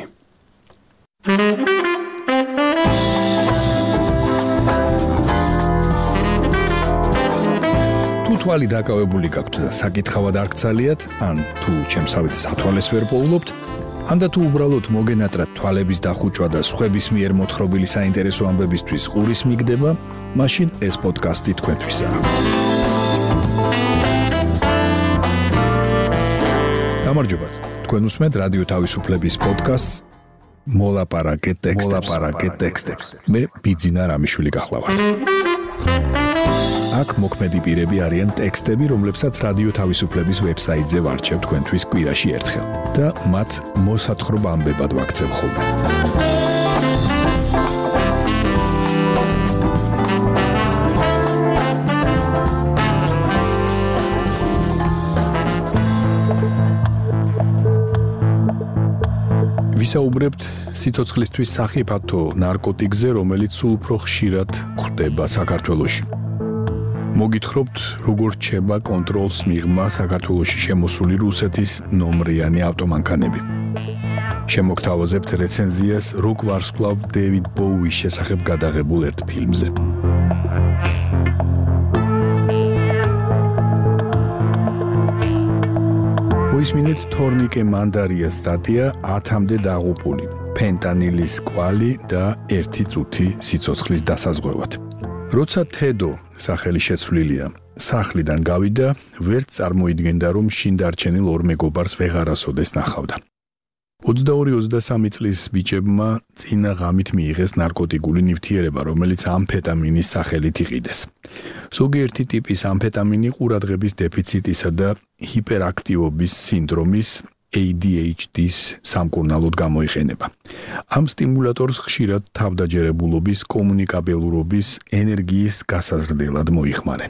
თუ თვალი დაკავებული გაქვთ და საკითხავად არ გცალიათ, ან თუ ჩემსავით სათვალეს ვერ პოულობთ, ანდა თუ უბრალოდ მოგენატრათ თვალების დახუჭვა და სხვების მიერ მოთხრობილი საინტერესო ამბებისთვის ყურის მიგდება, მაშინ ეს პოდკასტი თქვენთვისაა. გამარჯობათ. თქვენ უსმენთ რადიო თავისუფლების პოდკასტს მოლაპარაკე ტექსტებს. მე ბიძინა რამიშვილი გახლავართ. აქ მოქმედი პირები არიან ტექსტები, რომლებსაც რადიო თავისუფლების ვებსაიტზე ვარჩევ თქვენთვის კვირაში ერთხელ და მათ მოსათხრობ ამბებად ვაქცევ ხოლმე. ვისაუბრებთ სიცოცხლისთვის სახიფათო ნარკოტიკზე, რომელიც სულ უფრო ხშირად გვხვდება საქართველოში. მოგითხრობთ, როგორ რჩება კონტროლს მიღმა საქართველოში შემოსული რუსეთის ნომრიანი ავტომანქანები. შემოგთავაზებთ რეცენზიას როკ ვარსკვლავ დევიდ ბოუის შესახებ გადაღებულ ერთ ფილმზე. მოისმინეთ თორნიკე მანდარიას სტატია ათამდე დაღუპული, ფენტანილის კვალი და ერთი წუთი სიცოცხლის დასაზღვევად. როცა თედო სახელი შეცვლილია, სახლიდან გავიდა, ვერც წარმოიდგენდა, რომ შინ დარჩენილ ორ მეგობარს ვეღარასოდეს ნახავდა. ოცდაორი ოცდასამი წლის ბიჭებმა წინა ღამით მიიღეს ნარკოტიკული ნივთიერება, რომელიც ამფეტამინის სახელით იყიდეს. ზოგიერთი ტიპის ამფეტამინი ყურადღების დეფიციტისა და ჰიპერაქტივობის სინდრომის A D H D-ის სამკურნალოდ გამოიყენება. ამ სტიმულატორს ხშირად თავდაჯერებულობის, კომუნიკაბელურობის, ენერგიის გასაზრდელად მოიხმარენ.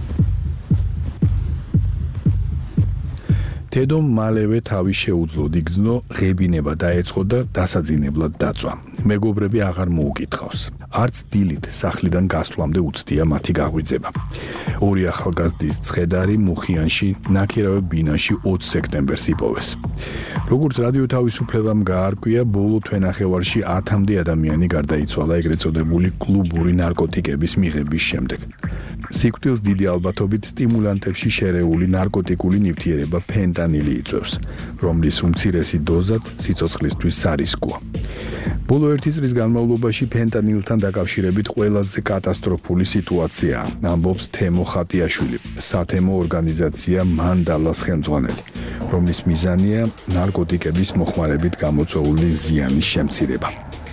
თედომ მალევე თავი შეუძლო იგრძნო, ღებინება დაეწყო და დასაძინებლად დაწვა. მეგობრები აღარ მოუკითხავს. არც დილით სახლიდან გასვლამდე უცდია მათი გაღვიძება. ორი ახალგაზრდის ცხედარი მუხიანში, ნაქირავე ბინაში ოცი სექტემბერს იპოვეს. როგორც რადიო თავისუფლებამ გაარკვია, ბოლო თვენახევარში ათამდე ადამიანი გარდაიცვალა ეგრეთ წოდებული კლუბური ნარკოტიკების მიღების შემდეგ. სიკვდილს დიდი ალბათობით სტიმულანტებში შერეული ნარკოტიკული ნივთიერება ფენტანილი იწვევს, რომლის უმცირესი დოზაც სიცოცხლისთვის სარისკოა. ბოლო ერთი წლის განმავლობაში ფენტანილთან დაკავშირებით ყველაზე კატასტროფული სიტუაციაა, ამბობს თემო ხატიაშვილი, სათემო ორგანიზაცია მანდალას ხელმძღვანელი, რომლის მიზანია ნარკოტიკების მოხმარებით გამოწვეული ზიანის შემცირება.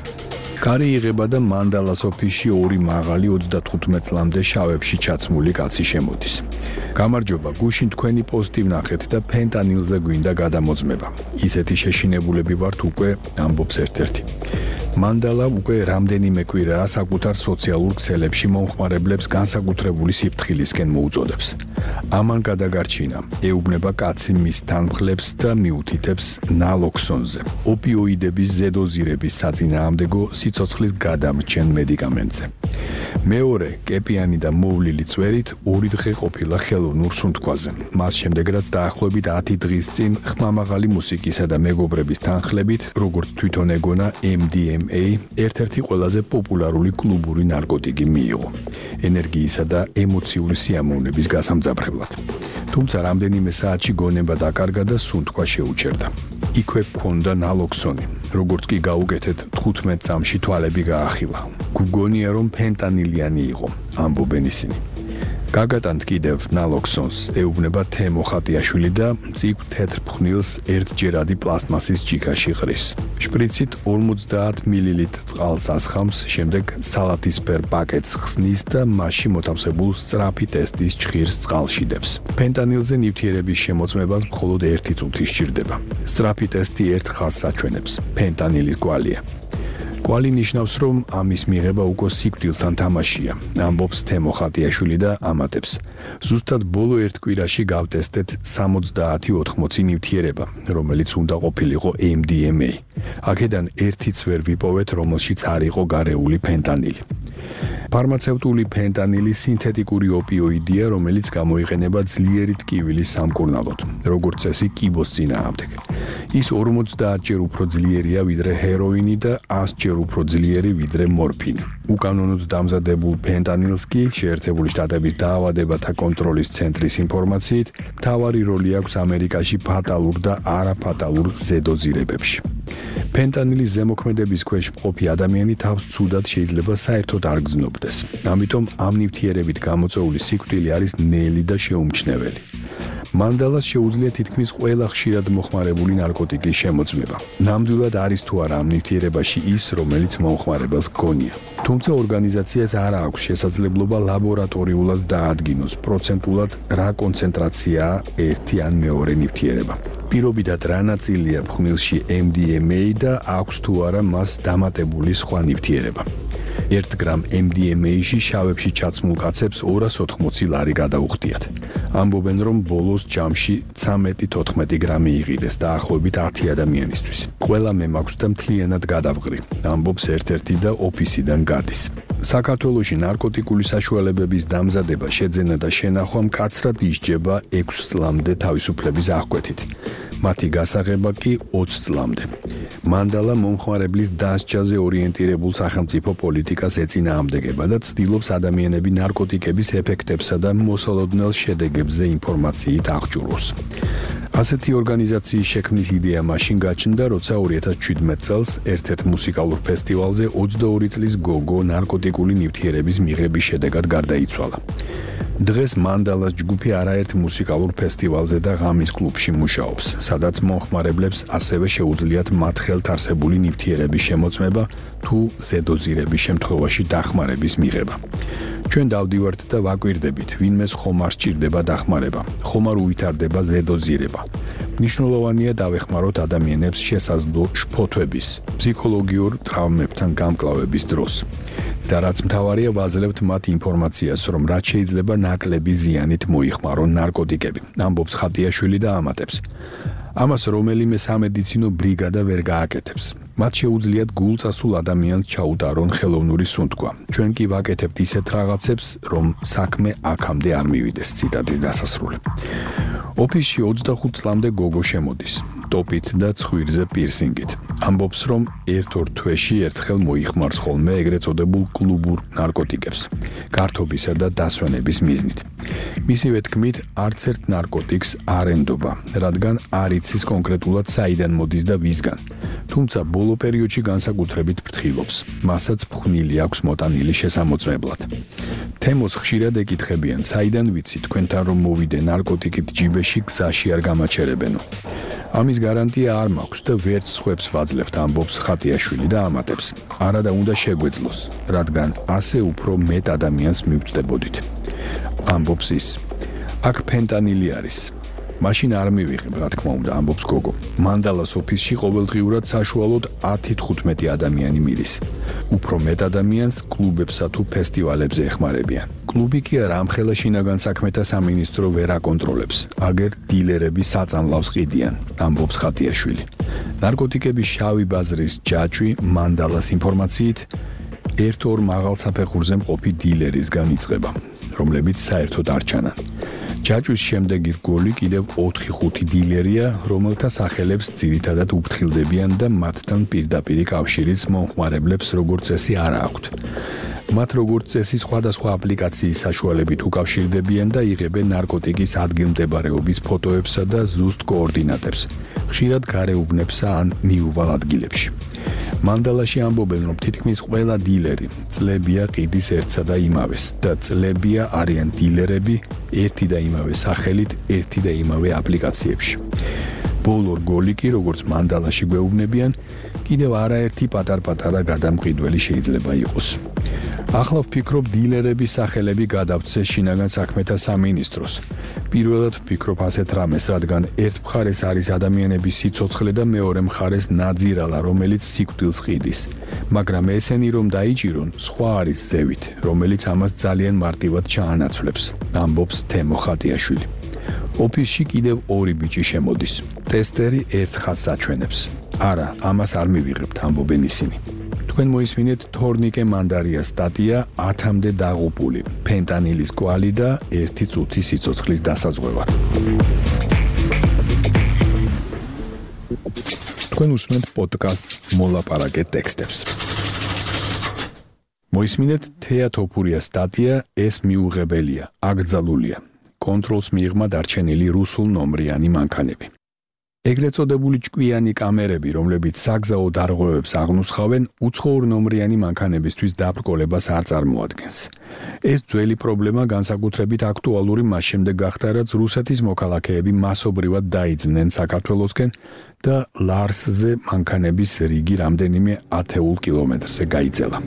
კარი იღება და მანდალას ოფისში ორი მაღალი ოცდათხუთმეტ წლამდე შავებში ჩაცმული კაცი შემოდის. გამარჯობა, გუშინ თქვენი პოსტი ვნახეთ და ფენტანილზე გვინდა გადამოწმება. ისეთი შეშინებულები ვართ უკვე, ამბობს ერთ-ერთი. მანდალა უკვე რამდენიმე კვირაა საკუთარ სოციალურ ქსელებში მომხმარებლებს განსაკუთრებული სიფრთხილისკენ მოუწოდებს. ამან გადაგარჩინა, ეუბნება კაცი მის თანმხლებს და მიუთითებს ნალოქსონზე, ოპიოიდების ზედოზირების საწინააღმდეგო სიცოცხლის გადამრჩენ მედიკამენტზე. მეორე, კეპიანი და მოვლილი წვერით ორი დღე ყოფილა ხელოვნურ სუნთქვაზე. მას შემდეგ რაც დაახლოებით ათი დღის წინ ხმამაღალი მუსიკისა და მეგობრების თანხლებით, როგორც თვითონ ეგონა M D M A, ერთ-ერთი ყველაზე პოპულარული კლუბური ნარკოტიკი მიიღო. ენერგიისა და ემოციური სიამოვნების გასამძაფრებლად. თუმცა რამდენიმე საათში გონება დაკარგა და სუნთქვა შეუჩერდა. იქვე გქონდა ნალოქსონი, როგორც კი გაუკეთეთ თხუთმეტ წამში თვალები გაახილა. გგონია რომ ფენტანილიანი იყო, ამბობენ ისინი. გაგატანთ კიდევ ნალოქსონს, ეუბნება თემო ხატიაშვილი და მწიგვ თეთრ ფხვნილს ერთჯერადი პლასტმასის ჭიქაში ღრის. შპრიცით ორმოცდაათ მილილიტრ წყალს ასხამს, შემდეგ სალათისფერ პაკეტს ხსნის და მასში მოთავსებულ სწრაფი ტესტის ჭხირს წყალში დებს. ფენტანილზე ნივთიერების შემოწმებას მხოლოდ ერთი წუთი სჭირდება. სწრაფი ტესტი ერთ ხაზს აჩვენებს. ფენტანილის კვალია. კვალი ნიშნავს, რომ ამის მიღება უკვე სიკვდილთან თამაშია, ამბობს თემო ხატიაშვილი და ამატებს. ზუსტად ბოლო ერთ კვირაში გავტესტეთ სამოცდაათი ოთხმოცი ნივთიერება, რომელიც უნდა ყოფილიყო M D M A. აქედან ერთიც ვერ ვიპოვეთ, რომელშიც არ იყო გარეული ფენტანილი. ფარმაცევტული ფენტანილი სინთეტიკური ოპიოიდია, რომელიც გამოიყენება ძლიერი ტკივილის სამკურნალოდ, როგორც წესი კიბოს წინააღმდეგ. ის ორმოცდაათჯერ უფრო ძლიერია ვიდრე ჰეროინი და ასჯერ უფრო ძლიერი ვიდრე მორფინი. უკანონოდ დამზადებულ ფენტანილს კი შეერთებული შტატების დაავადებათა კონტროლის ცენტრის ინფორმაციით, მთავარი როლი აქვს ამერიკაში ფატალურ და არაფატალურ ზედოზირებებში. ფენტანილის ზემოქმედების ქვეშ მყოფი ადამიანი თავს ცუდად შეიძლება საერთოდ არ გრძნობდეს. ამიტომ ამ ნივთიერებით გამოწვეული სიკვდილი არის ნელი და შეუმჩნეველი. მანდალას შეუძლია თითქმის ყველა ხშირად მოხმარებული ნარკოტიკის შემოწმება. ნამდვილად არის თუ არა ამ ნივთიერებაში ის, რომელიც მომხმარებელს გონია. თუმცა ორგანიზაციას არ აქვს შესაძლებლობა ლაბორატორიულად დაადგინოს პროცენტულად რა კონცენტრაციაა ერთი ან მეორე ნივთიერება. პირობითად რა ნაწილია ფხვნილში M D M A და აქვს თუ არა მას დამატებული სხვა ნივთიერება. ერთ გრამ ემ დი ემ ეი-ში შავებში ჩაცმულ კაცებს ორას ოთხმოცი ლარი გადაუხდიათ. ამბობენ, რომ ბოლოს ჯამში ცამეტი თოთხმეტი გრამი იღიდეს დაახლოებით ათი ადამიანისთვის. ყველა მე მაქვს და მთლიანად გადავღრი, ამბობს ერთ-ერთი და ოფისიდან გადის. საქართველოში ნარკოტიკული საშუალებების დამზადება, შეძენა და შენახვა მკაცრად ისჯება ექვს წლამდე თავისუფლების აღკვეთით. მათი გასაღება კი ოცი წლამდე. მანდალა მომხმარებლის დასჯაზე ორიენტირებულ სახელმწიფო პოლიტიკას ეწინააღმდეგება და ცდილობს ადამიანები ნარკოტიკების ეფექტებსა და მოსალოდნელ შედეგებზე ინფორმაციით აღჭურვოს. ასეთი ორგანიზაციის შექმნის იდეა მაშინ გაჩნდა, როცა ორი ათას შვიდმეტ წელს ერთ-ერთ მუსიკალურ ფესტივალზე ოცდაორი წლის გოგო ნარკოტიკული ნივთიერების მიღების შედეგად გარდაიცვალა. დღეს მანდალას ჯგუფი არაერთ მუსიკალურ ფესტივალზე და ღამის კლუბში მუშაობს, სადაც მომხმარებლებს ასევე შეუძლიათ მათ ხელთ არსებული ნივთიერების შემოწმება თუ ზედოზირების შემთხვევაში დახმარების მიღება. ჩვენ დავდივართ და ვაკვირდებით, ვინმეს ხომარ სჭირდება დახმარება, ხომარ უვითარდება ზედოზირება. მნიშვნელოვანია დავეხმაროთ ადამიანებს შესაძლო შფოთვების, ფსიქოლოგიურ ტრავმებთან გამკლავების დროს. და რაც მთავარია, ვაძლევთ მათ ინფორმაციას, რომ რაც შეიძლება ნაკლები ზიანით მოიხმარონ ნარკოტიკები, ამბობს ხატიაშვილი და ამატებს. ამას რომელიმე სამედიცინო ბრიგადა ვერ გააკეთებს. მათ შეუძლიათ გულწასულ ადამიანს ჩაუტარონ ხელოვნური სუნთქვა. ჩვენ კი ვაკეთებთ ისეთ რაღაცებს, რომ საქმე აქამდე არ მივიდეს. ციტატის დასასრული. ოფისში ოცდახუთ წლამდე გოგო შემოდის, ტოპით და ცხვირზე პირსინგით. ამბობს, რომ ერთ-ორ თვეში ერთხელ მოიხმარს ხოლმე ეგრეთ წოდებულ კლუბურ ნარკოტიკებს, გართობისა და დასვენების მიზნით. მისივე თქმით, არც ერთ ნარკოტიკს არ ენდობა, რადგან არ იცის კონკრეტულად საიდან მოდის და ვისგან. თუმცა ბოლო პერიოდში განსაკუთრებით ფრთხილობს, მასაც ფხვნილი აქვს მოტანილი შესამოწმებლად. თემოს ხშირად ეკითხებიან, საიდან ვიცი თქვენთან რომ მოვიდე ნარკოტიკით ჯიბეში გზაში არ გამაჩერებენო. ამის გარანტია არ მაქვს და ვერც სხვებს ვაძლევთ, ამბობს ხატიაშვილი და ამატებს. არადა უნდა შეგვეძლოს, რადგან ასე უფრო მეტ ადამიანს მივწდებოდით. ამბობს ის. აქ ფენტანილი არის. მაშინ არ მივიღებ, რა თქმა უნდა, ამბობს გოგო. მანდალას ოფისში ყოველდღიურად საშუალოდ ათი თხუთმეტი ადამიანი მიდის. უფრო მეტ ადამიანს კლუბებსა თუ ფესტივალებზე ეხმარებიან. კლუბი კი არ ამხელა შინაგან საქმეთა სამინისტრო ვერ აკონტროლებს, აგერ დილერები საწამლავს ყიდიან, ამბობს ხატიაშვილი. ნარკოტიკების შავი ბაზრის ჯაჭვი მანდალას ინფორმაციით ერთ-ორ მაღალ საფეხურზე მყოფი დილერისგან იწყება, რომლებიც საერთოდ არ ჩანან. ჯაჭვის შემდეგი რგოლი კიდევ ოთხი ხუთი დილერია, რომელთა სახელებს ძირითადად უფრთხილდებიან და მათთან პირდაპირი კავშირიც მომხმარებლებს როგორც წესი არ აქვთ. მათ როგორც წესი სხვადასხვა აპლიკაციის საშუალებით უკავშირდებიან და იღებენ ნარკოტიკის ადგილმდებარეობის ფოტოებსა და ზუსტ კოორდინატებს, ხშირად გარეუბნებსა ან მიუვალ ადგილებში. მანდალაში ამბობენ, რომ თითქმის ყველა დილერი წლებია ყიდის ერთსა და იმავეს და წლებია არიან დილერები ერთი და იმავე სახელით ერთი და იმავე აპლიკაციებში. ბოლო რგოლი კი, როგორც მანდალაში გვეუბნებიან, კიდევ არაერთი პატარ-პატარა გადამყიდველი შეიძლება იყოს. ახლა ვფიქრობ, დილერების სახელები გადავცეს შინაგან საქმეთა სამინისტროს. პირველად ვფიქრობ ასეთ რამეს, რადგან ერთ მხარეს არის ადამიანების სიცოცხლე და მეორე მხარეს ნაძირალა, რომელიც სიკვდილს ყიდის. მაგრამ ესენი რომ დაიჭირონ, სხვა არის ზევით, რომელიც ამას ძალიან მარტივად ჩაანაცვლებს, ამბობს თემო ხატიაშვილი. ოფისში კიდევ ორი ბიჭი შემოდის. ტესტერი ერთ ხაზს აჩვენებს. არა, ამას არ მივიღებთ, ამბობენ ისინი. თქვენ მოისმინეთ თორნიკე მანდარიას სტატია ათამდე დაღუპული, ფენტანილის კვალი და ერთი წუთი სიცოცხლის დასაზღვევად. თქვენ უსმენთ პოდკასტს მოლაპარაკე ტექსტებს. მოისმინეთ თეა თოფურიას სტატია ეს მიუღებელია, აკრძალულია. კონტროლს მიიღმა დარჩენილი რუსულ ნომრიანი მანქანები. ეგრეთ წოდებული ჭკვიანი კამერები, რომლებიც საგზაო დარღვევებს აღნუსხავენ, უცხოურ ნომრიანი მანქანებისთვის დაბრკოლებას არ წარმოადგენს. ეს ძველი პრობლემა განსაკუთრებით აქტუალური მას შემდეგ გახდა, რაც რუსეთის მოქალაქეები მასობრივად დაიძნენ საქართველოსკენ და ლარსზე მანქანების რიგი რამდენიმე ათეულ კილომეტრზე გაიძელა.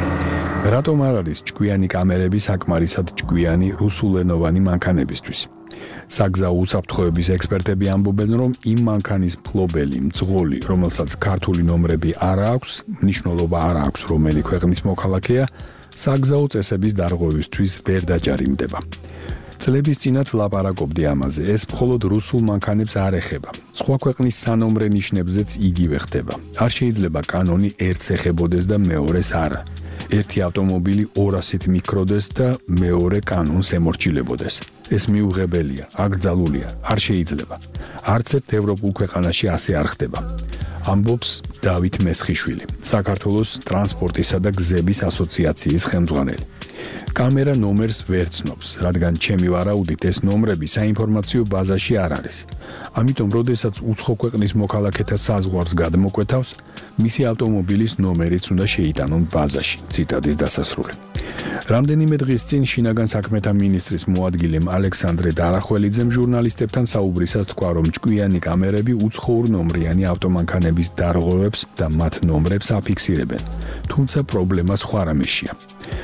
რატომ არ არის ჭკვიანი კამერები საკმარისად ჭკვიანი რუსულენოვანი მანქანებისთვის? საგზაო უსაფრთხოების ექსპერტები ამბობენ, რომ იმ მანქანის მფლობელი, მძღოლი, რომელსაც ქართული ნომრები არ აქვს, მნიშვნელობა არ აქვს, რომელი ქვეყნის მოქალაქეა, საგზაო წესების დარღვევისთვის ვერ დაჯარიმდება. წლების წინათ ვლაპარაკობდი ამაზე, ეს მხოლოდ რუსულ მანქანებს არ ეხება. სხვა ქვეყნის სანომრე ნიშნებზეც იგივე ხდება. არ შეიძლება კანონი ერთს ეხებოდეს და მეორეს არა. ერთი ავტომობილი ორასით მიკროდეს და მეორე კანონს ემორჩილებოდეს. ეს მიუღებელია, აკრძალულია, არ შეიძლება. არც ერთ ევროპულ ქვეყანაში ასე არ ხდება. ამბობს დავით მესხიშვილი, საქართველოს ტრანსპორტისა და გზების ასოციაციის ხელმძღვანელი. კამერა ნომერს ვერ ცნობს, რადგან ჩემი ვარაუდით ეს ნომრები საინფორმაციო ბაზაში არ არის. ამიტომ, როდესაც უცხო ქვეყნის მოქალაქეთა საზღვარს გადმოკვეთავს, მისი ავტომობილის ნომერიც უნდა შეიტანონ ბაზაში. ციტატის დასასრული. რამდენიმე დღის წინ შინაგან საქმეთა მინისტრის მოადგილემ ალექსანდრე დარახველიძემ ჟურნალისტებთან საუბრისას თქვა, რომ ჭკვიანი კამერები უცხოურნომრიანი ავტომანქანების დარღვევებს და მათ ნომრებს აფიქსირებენ. თუმცა პრობლემა სხვა რამეშია.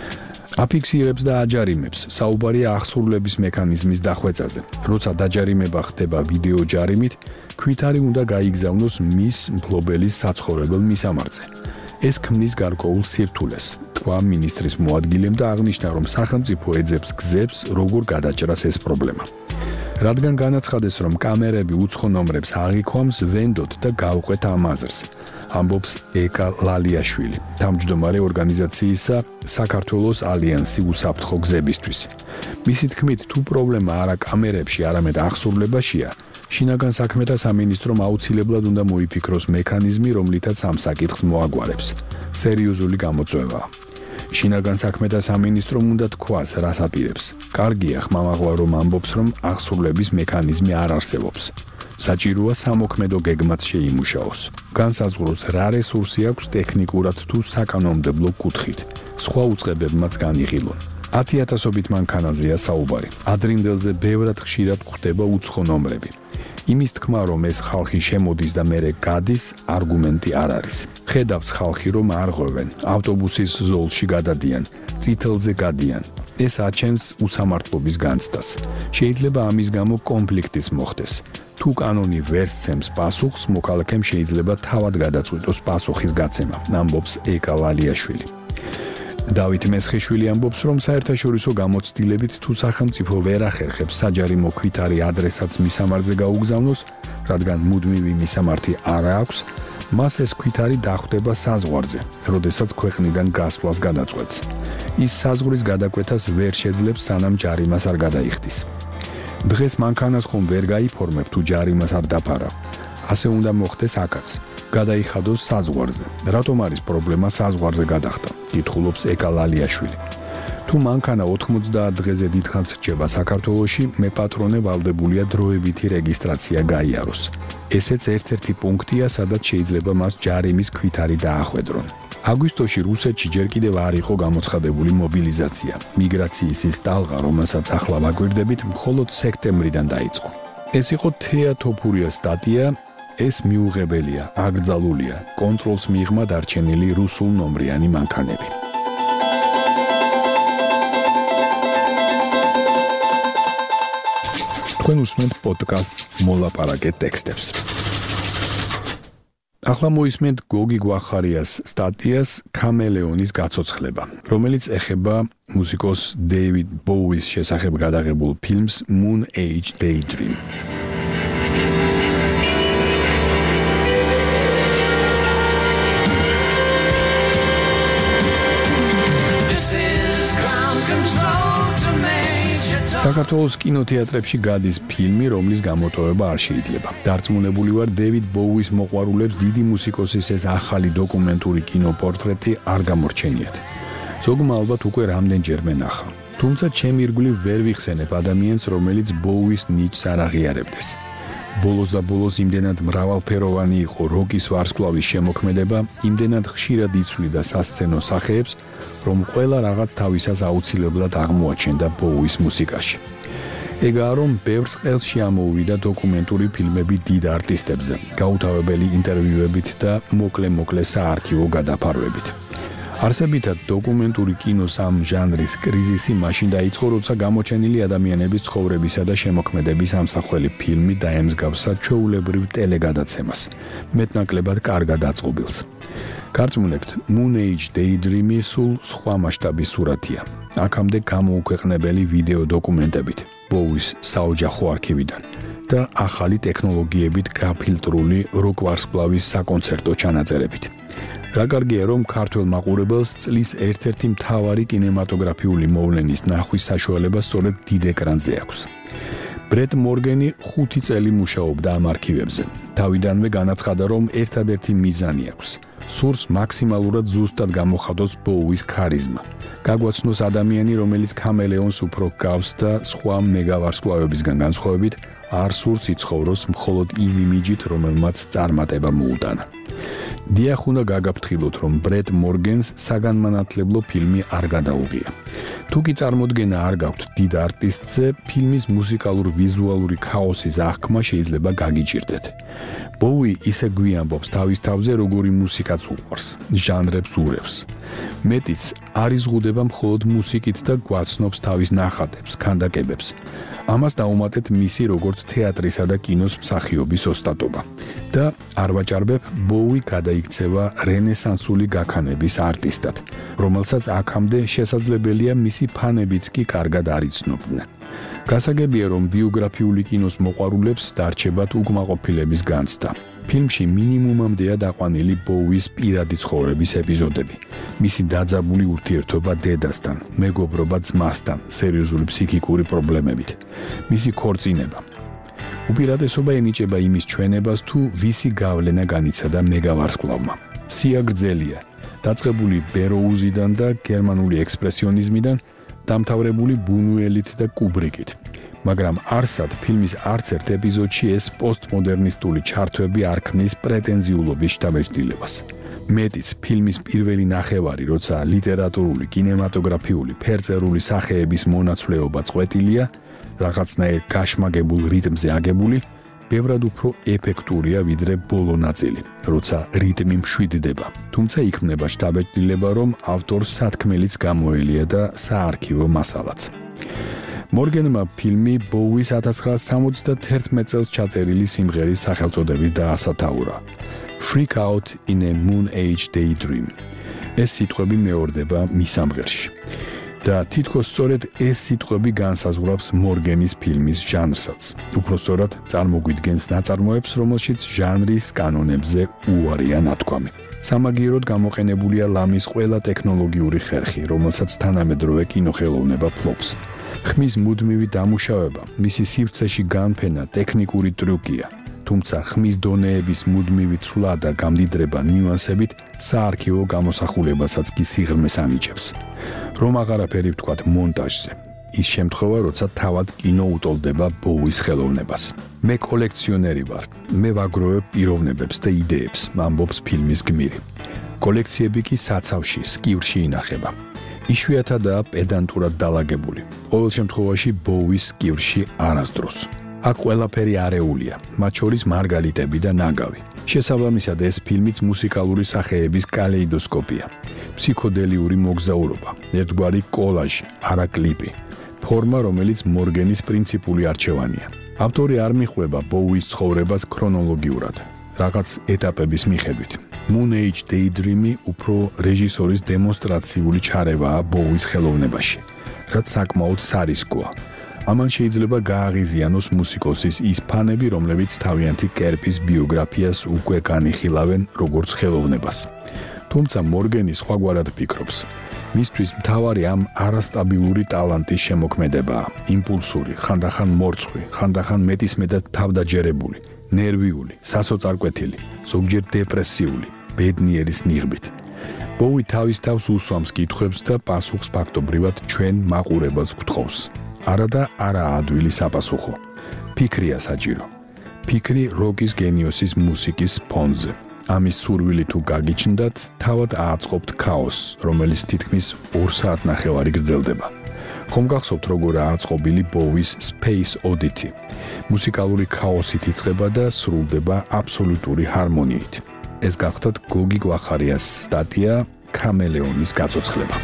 აფიქსირებს და აჯარიმებს, საუბარია აღსრულების მექანიზმის დახვეწაზე. როცა დაჯარიმება ხდება ვიდეო ჯარიმით, ქვითარი უნდა გაიგზავნოს მის მფლობელის საცხოვრებელ მისამართზე. ეს ქმნის გარკვეულ სირთულეს, თქვა მინისტრის მოადგილემ და აღნიშნა, რომ სახელმწიფო ეძებს გზებს, როგორ გადაჭრას ეს პრობლემა. რადგან განაცხადეს, რომ კამერები უცხო ნომრებს აღიქვამს, ვენდოთ და გავყვეთ ამ აზრს. ამბობს ეკა ლალიაშვილი, თავმჯდომარე ორგანიზაციისა საქართველოს ალიანსი უსაფრთხო გზებისთვის. მისი თქმით, თუ პრობლემა არა კამერებში, არამედ აღსრულებაშია, შინაგან საქმეთა სამინისტრომ აუცილებლად უნდა მოიფიქროს მექანიზმი, რომლითაც ამ საკითხს მოაგვარებს. სერიოზული გამოწვევაა. შინაგან საქმეთა სამინისტრომ უნდა თქვას, რას აპირებს. კარგია, ხმამაღლა რომ ამბობს, რომ აღსრულების მექანიზმი არ არსებობს. საჭიროა სამოქმედო გეგმაც შეიმუშაოს. განსაზღვროს რა რესურსი აქვს ტექნიკურად თუ საკანონმდებლო კუთხით. სხვა უწყებებმაც განიღილონ. ათი ათასობით მანქანაზეა საუბარი. ადრინდელზე ბევრად ხშირად გვხდება უცხო ნომრები. იმის თქმა, რომ ეს ხალხი შემოდის და მერე გადის, არგუმენტი არ არის. ხედავს ხალხი, რომ არ ღვევენ, ავტობუსის ზოლში გადადიან, წითელზე გადიან. ეს აჩენს უსამართლობის განცდას. შეიძლება ამის გამო კონფლიქტის მოხდეს. თუ კანონი ვერ სცემს პასუხს, მოქალაქემ შეიძლება თავად გადაწყვიტოს პასუხის გაცემა, ამბობს ეკა ლალიაშვილი. დავით მესხიშვილი ამბობს, რომ საერთაშორისო გამოცდილებით თუ სახელმწიფო ვერ ახერხებს საჯარიმო ქვითარი ადრესაც მისამართზე გაუგზავნოს, რადგან მუდმივი მისამართი არ აქვს, მას ეს ქვითარი დახვდება საზღვარზე, როდესაც ქვეყნიდან გასვლას გადაწყვეტს. ის საზღვრის გადაკვეთას ვერ შეძლებს, სანამ ჯარიმას არ გადაიხდის. დღეს მანქანას ხომ ვერ გაიფორმებ, თუ ჯარიმას არ დაფარა. ასე უნდა მოხდეს აქაც. გადაიხადოს საზღვარზე. რატომ არის პრობლემა საზღვარზე გადახდა? კითხულობს ეკა ლალიაშვილი. თუ მანქანა ოთხმოცდაათ დღეზე დიდხანს რჩება საქართველოში, მეპატრონე ვალდებულია დროებითი რეგისტრაცია გაიაროს. ესეც ერთ-ერთი პუნქტია, სადაც შეიძლება მას ჯარიმის ქვითარი დაახვედრონ. აგვისტოში რუსეთში ჯერ კიდევ არ იყო გამოცხადებული მობილიზაცია. მიგრაციის ის ტალღა, რომელსაც ახლა ვაგვირდებით, მხოლოდ სექტემბრიდან დაიწყო. ეს იყო თეა თოფურიას სტატია, ეს მიუღებელია, აკრძალულია, კონტროლს მიიღმა დარჩენილი რუსულ ნომრიანი მანქანები. თქვენ უსმენთ პოდკასტს მოლაპარაკე ტექსტებს. ახლა მოისმენთ გოგი გვახარიას სტატიას „ქამელეონის გაცოცხლება“, რომელიც ეხება მუსიკოს დეივიდ ბოუის შესახებ გადაღებულ ფილმს Moon Age Daydream. საქართველოს კინოთეატრებში გადის ფილმი, რომლის გამოტოვება არ შეიძლება. დარწმუნებული ვარ, დეივიდ ბოუის მოყვარულებს დიდი მუსიკოსის ეს ახალი დოკუმენტური კინოპორტრეტი არ გამორჩენიათ. ზოგმა ალბათ უკვე რამდენჯერმე ნახა. თუმცა ჩემი ირგვლივ ვერ ვიხსენებ ადამიანს, რომელიც ბოუის ნიჭს არ აღიარებდეს. ბოლოს და ბოლოს იმდენად მრავალფეროვანი იყო როკის ვარსკვლავის შემოქმედება, იმდენად ხშირად იცვლიდა სასცენო სახეებს, რომ ყველა რაღაც თავისას აუცილებლად აღმოაჩენდა ბოუის მუსიკაში. ეგაა, რომ ბევრს ყელში ამოუვიდა დოკუმენტური ფილმები დიდ არტისტებზე, გაუთავებელი ინტერვიუებით და მოკლე-მოკლე საარქივო გადაფარვებით. არსებითად დოკუმენტური კინოს ამ ჟანრის კრიზისი მაშინ დაიწყო, როცა გამოჩენილი ადამიანების ცხოვრებისა და შემოქმედების ამსახველი ფილმი დაემსგავსა ჩვეულებრივ ტელეგადაცემას, მეტნაკლებად კარგად აწყობილს. გარწმუნებთ, Moon Age Daydream-ი სულ სხვა მასშტაბის სურათია. აქამდე გამოუქვეყნებელი ვიდეო დოკუმენტებით, ბოუის საოჯახო არქივიდან და ახალი ტექნოლოგიებით გაფილტრული როკ ვარსკვლავის საკონცერტო ჩანაწერებით. რა კარგია, რომ ქართველ მაყურებელს წლის ერთ-ერთი მთავარი კინემატოგრაფიული მოვლენის ნახვის საშუალება სწორედ დიდ ეკრანზე აქვს. ბრეტ მორგენი ხუთი წელი მუშაობდა ამ არქივებზე. თავიდანვე განაცხადა, რომ ერთადერთი მიზანი აქვს. სურს მაქსიმალურად ზუსტად გამოხატოს ბოუის ქარიზმა. გაგვაცნოს ადამიანი, რომელიც ქამელეონს უფრო გავს და სხვა მეგავარსკვლავებისგან განსხვავებით არ სურს იცხოვროს მხოლოდ იმ იმიჯით, რომელმაც წარმატება მოუტანა. დიახ, უნდა გაგაფრთხილოთ, რომ ბრეტ მორგენს საგანმანათლებლო ფილმი არ გადაუღია. თუ კი წარმოდგენა არ გაქვთ დიდ არტისტზე, ფილმის მუსიკალურ-ვიზუალური ქაოსის აღქმა შეიძლება გაგიჭირდეთ. ბოუი ისე გვიამბობს თავის თავზე, როგორი მუსიკაც უყვარს, ჟანრებს ურევს. მეტიც არ იზღუდება მხოლოდ მუსიკით და გვაცნობს თავის ნახატებს, ქანდაკებებს. ამას დაუმატეთ მისი როგორც თეატრისა და კინოს მსახიობის ოსტატობა. და არ ვაჭარბებ, ბოუი გადაიქცევა რენესანსული გაქანების არტისტად, რომელსაც აქამდე შესაძლებელია მისი ფანებიც კი კარგად არ იცნობდნენ. გასაგებია, რომ ბიოგრაფიული კინოს მოყვარულებს დარჩებათ უკმაყოფილების განცდა. ფილმში მინიმუმამდეა დაყვანილი ბოუის პირადი ცხოვრების ეპიზოდები, მისი დაძაბული ურთიერთობა დედასთან, მეგობრობა ძმასთან, სერიოზული ფსიქიკური პრობლემებით, მისი ქორწინება. უპირატესობა ენიჭება იმის ჩვენებას, თუ ვისი გავლენა განიცადა მეგავარსკვლავმა. სია გრძელია, დაწყებული ბეროუზიდან და გერმანული ექსპრესიონიზმიდან, დამთავრებული ბუნუელით და კუბრიკით. მაგრამ არსად ფილმის არც ერთ ეპიზოდში ეს პოსტმოდერნისტული ჩართვები არ ქმნის პრეტენზიულობის შთაბეჭდილებას. მეტიც, ფილმის პირველი ნახევარი, როცა ლიტერატურული, კინემატოგრაფიული, ფერწერული სახეების მონაცვლეობა წყვეტილია, რაღაცნაირ გაშმაგებულ რიტმზე აგებული, ბევრად უფრო ეფექტურია ვიდრე ბოლო ნაწილი, როცა რიტმი მშვიდდება. თუმცა იქმნება შთაბეჭდილება, რომ ავტორს სათქმელიც გამოელია და საარქივო მასალაც. მორგენმა ფილმი ბოუის ათას ცხრაასი სამოცდათერთმეტ წელს ჩაწერილი სიმღერის სახელწოდებით დაასათაურა. Freak Out in a Moon Age Daydream. ეს სიტყვები მეორდება მის სამღერში. და თითქოს სწორედ ეს სიტყვები განსაზღვრავს მორგენის ფილმის ჟანრსაც. უფრო სწორად წარმოგვიდგენს ნაწარმოებს, რომელშიც ჟანრის კანონებზე უარია ნათქვამი. სამაგიეროდ გამოყენებულია ლამის ყველა ტექნოლოგიური ხერხი, რომელსაც თანამედროვე კინოხელოვნება ფლობს. ხმის მუდმივი დამუშავება, მისი სივრცეში განფენა ტექნიკური ტრიუკია. თუმცა ხმის დონეების მუდმივი ცვლა და გამდიდრება ნიუანსებით საარქივო გამოსახულებასაც კი სიღრმეს ანიჭებს. რომ აღარაფერი ვთქვათ მონტაჟზე. ის შემთხვევა, როცა თავად კინო უტოლდება ბოუის ხელოვნებას. მე კოლექციონერი ვარ. მე ვაგროვებ პიროვნებებს და იდეებს, ამბობს ფილმის გმირი. კოლექციები კი საცავში, სკივრში ინახება. იშვიათადაა პედანტურად დალაგებული. ყოველ შემთხვევაში ბოუის სკივრში არასდროს. აქ ყველაფერი არეულია, მათ შორის მარგალიტები და ნაგავი. შესაბამისად, ეს ფილმიც მუსიკალური სახეების კალეიდოსკოპია. ფსიქოდელიური მოგზაურობა, ერთგვარი კოლაჟი, არა კლიპი. ფორმა, რომელიც მორგენის პრინციპული არჩევანია. ავტორი არ მიხვება ბოუის ცხოვრებას ქრონოლოგიურად, რაღაც ეტაპების მიხედვით. Moon Age Daydream-ი უფრო რეჟისორის დემონსტრაციული ჩარევაა ბოუის ხელოვნებაში, რაც საკმაოდ სარისკოა. ამან შეიძლება გააღიზიანოს მუსიკოსის ის ფანები, რომლებიც თავიანთი კერპის ბიოგრაფიას უკვე განიხილავენ როგორც ხელოვნებას. თუმცა მორგენი სხვაგვარად ფიქრობს. მისთვის მთავარი ამ არასტაბილური ტალანტის შემოქმედებაა, იმპულსური, ხანდახან მორცხვი, ხანდახან მეტისმეტად თავდაჯერებული, ნერვიული, სასოწარკვეთილი, ზოგჯერ დეპრესიული, ბედნიერის ნიღბით. ბოუი თავის თავს უსვამს კითხვებს და პასუხს ფაქტობრივად ჩვენ მაყურებელს გვთხოვს. არა და არა ადვილი საპასუხო. ფიქრია საჭირო. ფიქრი როკის გენიოსის მუსიკის ფონზე. ამის სურვილი თუ გაგიჩნდათ, თავად ააწყობთ ქაოსს, რომელიც თითქმის ორ საათნახევარი გრძელდება. ხომ გახსოვთ, როგორ ააწყობილი ბოუის Space Oddity. მუსიკალური ქაოსით იწყება და სრულდება აბსოლუტური ჰარმონიით. ეს გახდათ გოგი გვახარიას სტატია ქამელეონის გაცოცხლება.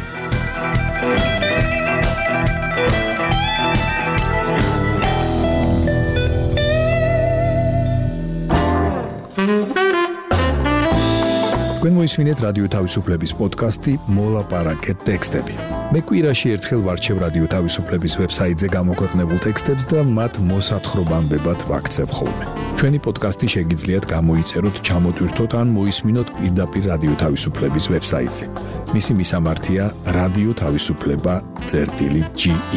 თქვენ მოისმინეთ რადიო თავისუფლების პოდკასტი მოლაპარაკე ტექსტები. მე კვირაში ერთხელ ვარჩევ რადიო თავისუფლების ვებსაიტზე გამოქვეყნებულ ტექსტებს და მათ მოსათხრობამდებად ვაქცევ ხოლმე. ჩვენი პოდკასტი შეგიძლიათ გამოიწეროთ, ჩამოტვირთოთ ან მოისმინოთ პირდაპირ რადიო თავისუფლების ვებსაიტზე. მისი მისამართია რადიო თავისუფლება წერტილი ჯი ი.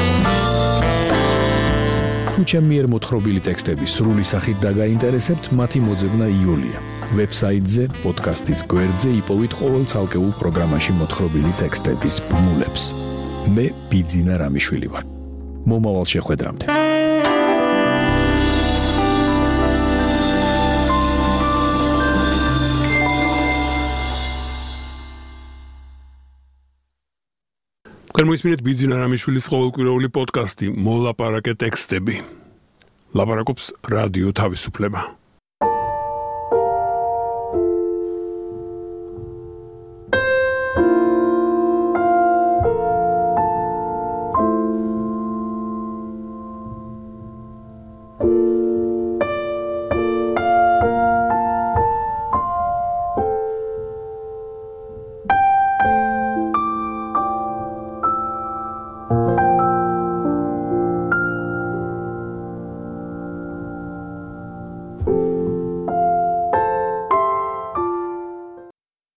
თუ ჩემი მიერ მოთხრობილი ტექსტები სრული სახით დაგაინტერესებთ, მათი მოძებნა იოლია. ვებსაიტზე, პოდკასტის გვერდზე იპოვით ყოველ ცალკეულ პროგრამაში მოთხრობილი ტექსტების ბმულებს. მე ბიძინა რამიშვილი ვარ. მომავალ შეხვედრამდე. თქვენ მოისმინეთ ბიძინა რამიშვილის ყოველკვირეული პოდკასტი მოლაპარაკე ტექსტები. ლაპარაკობს რადიო თავისუფლება.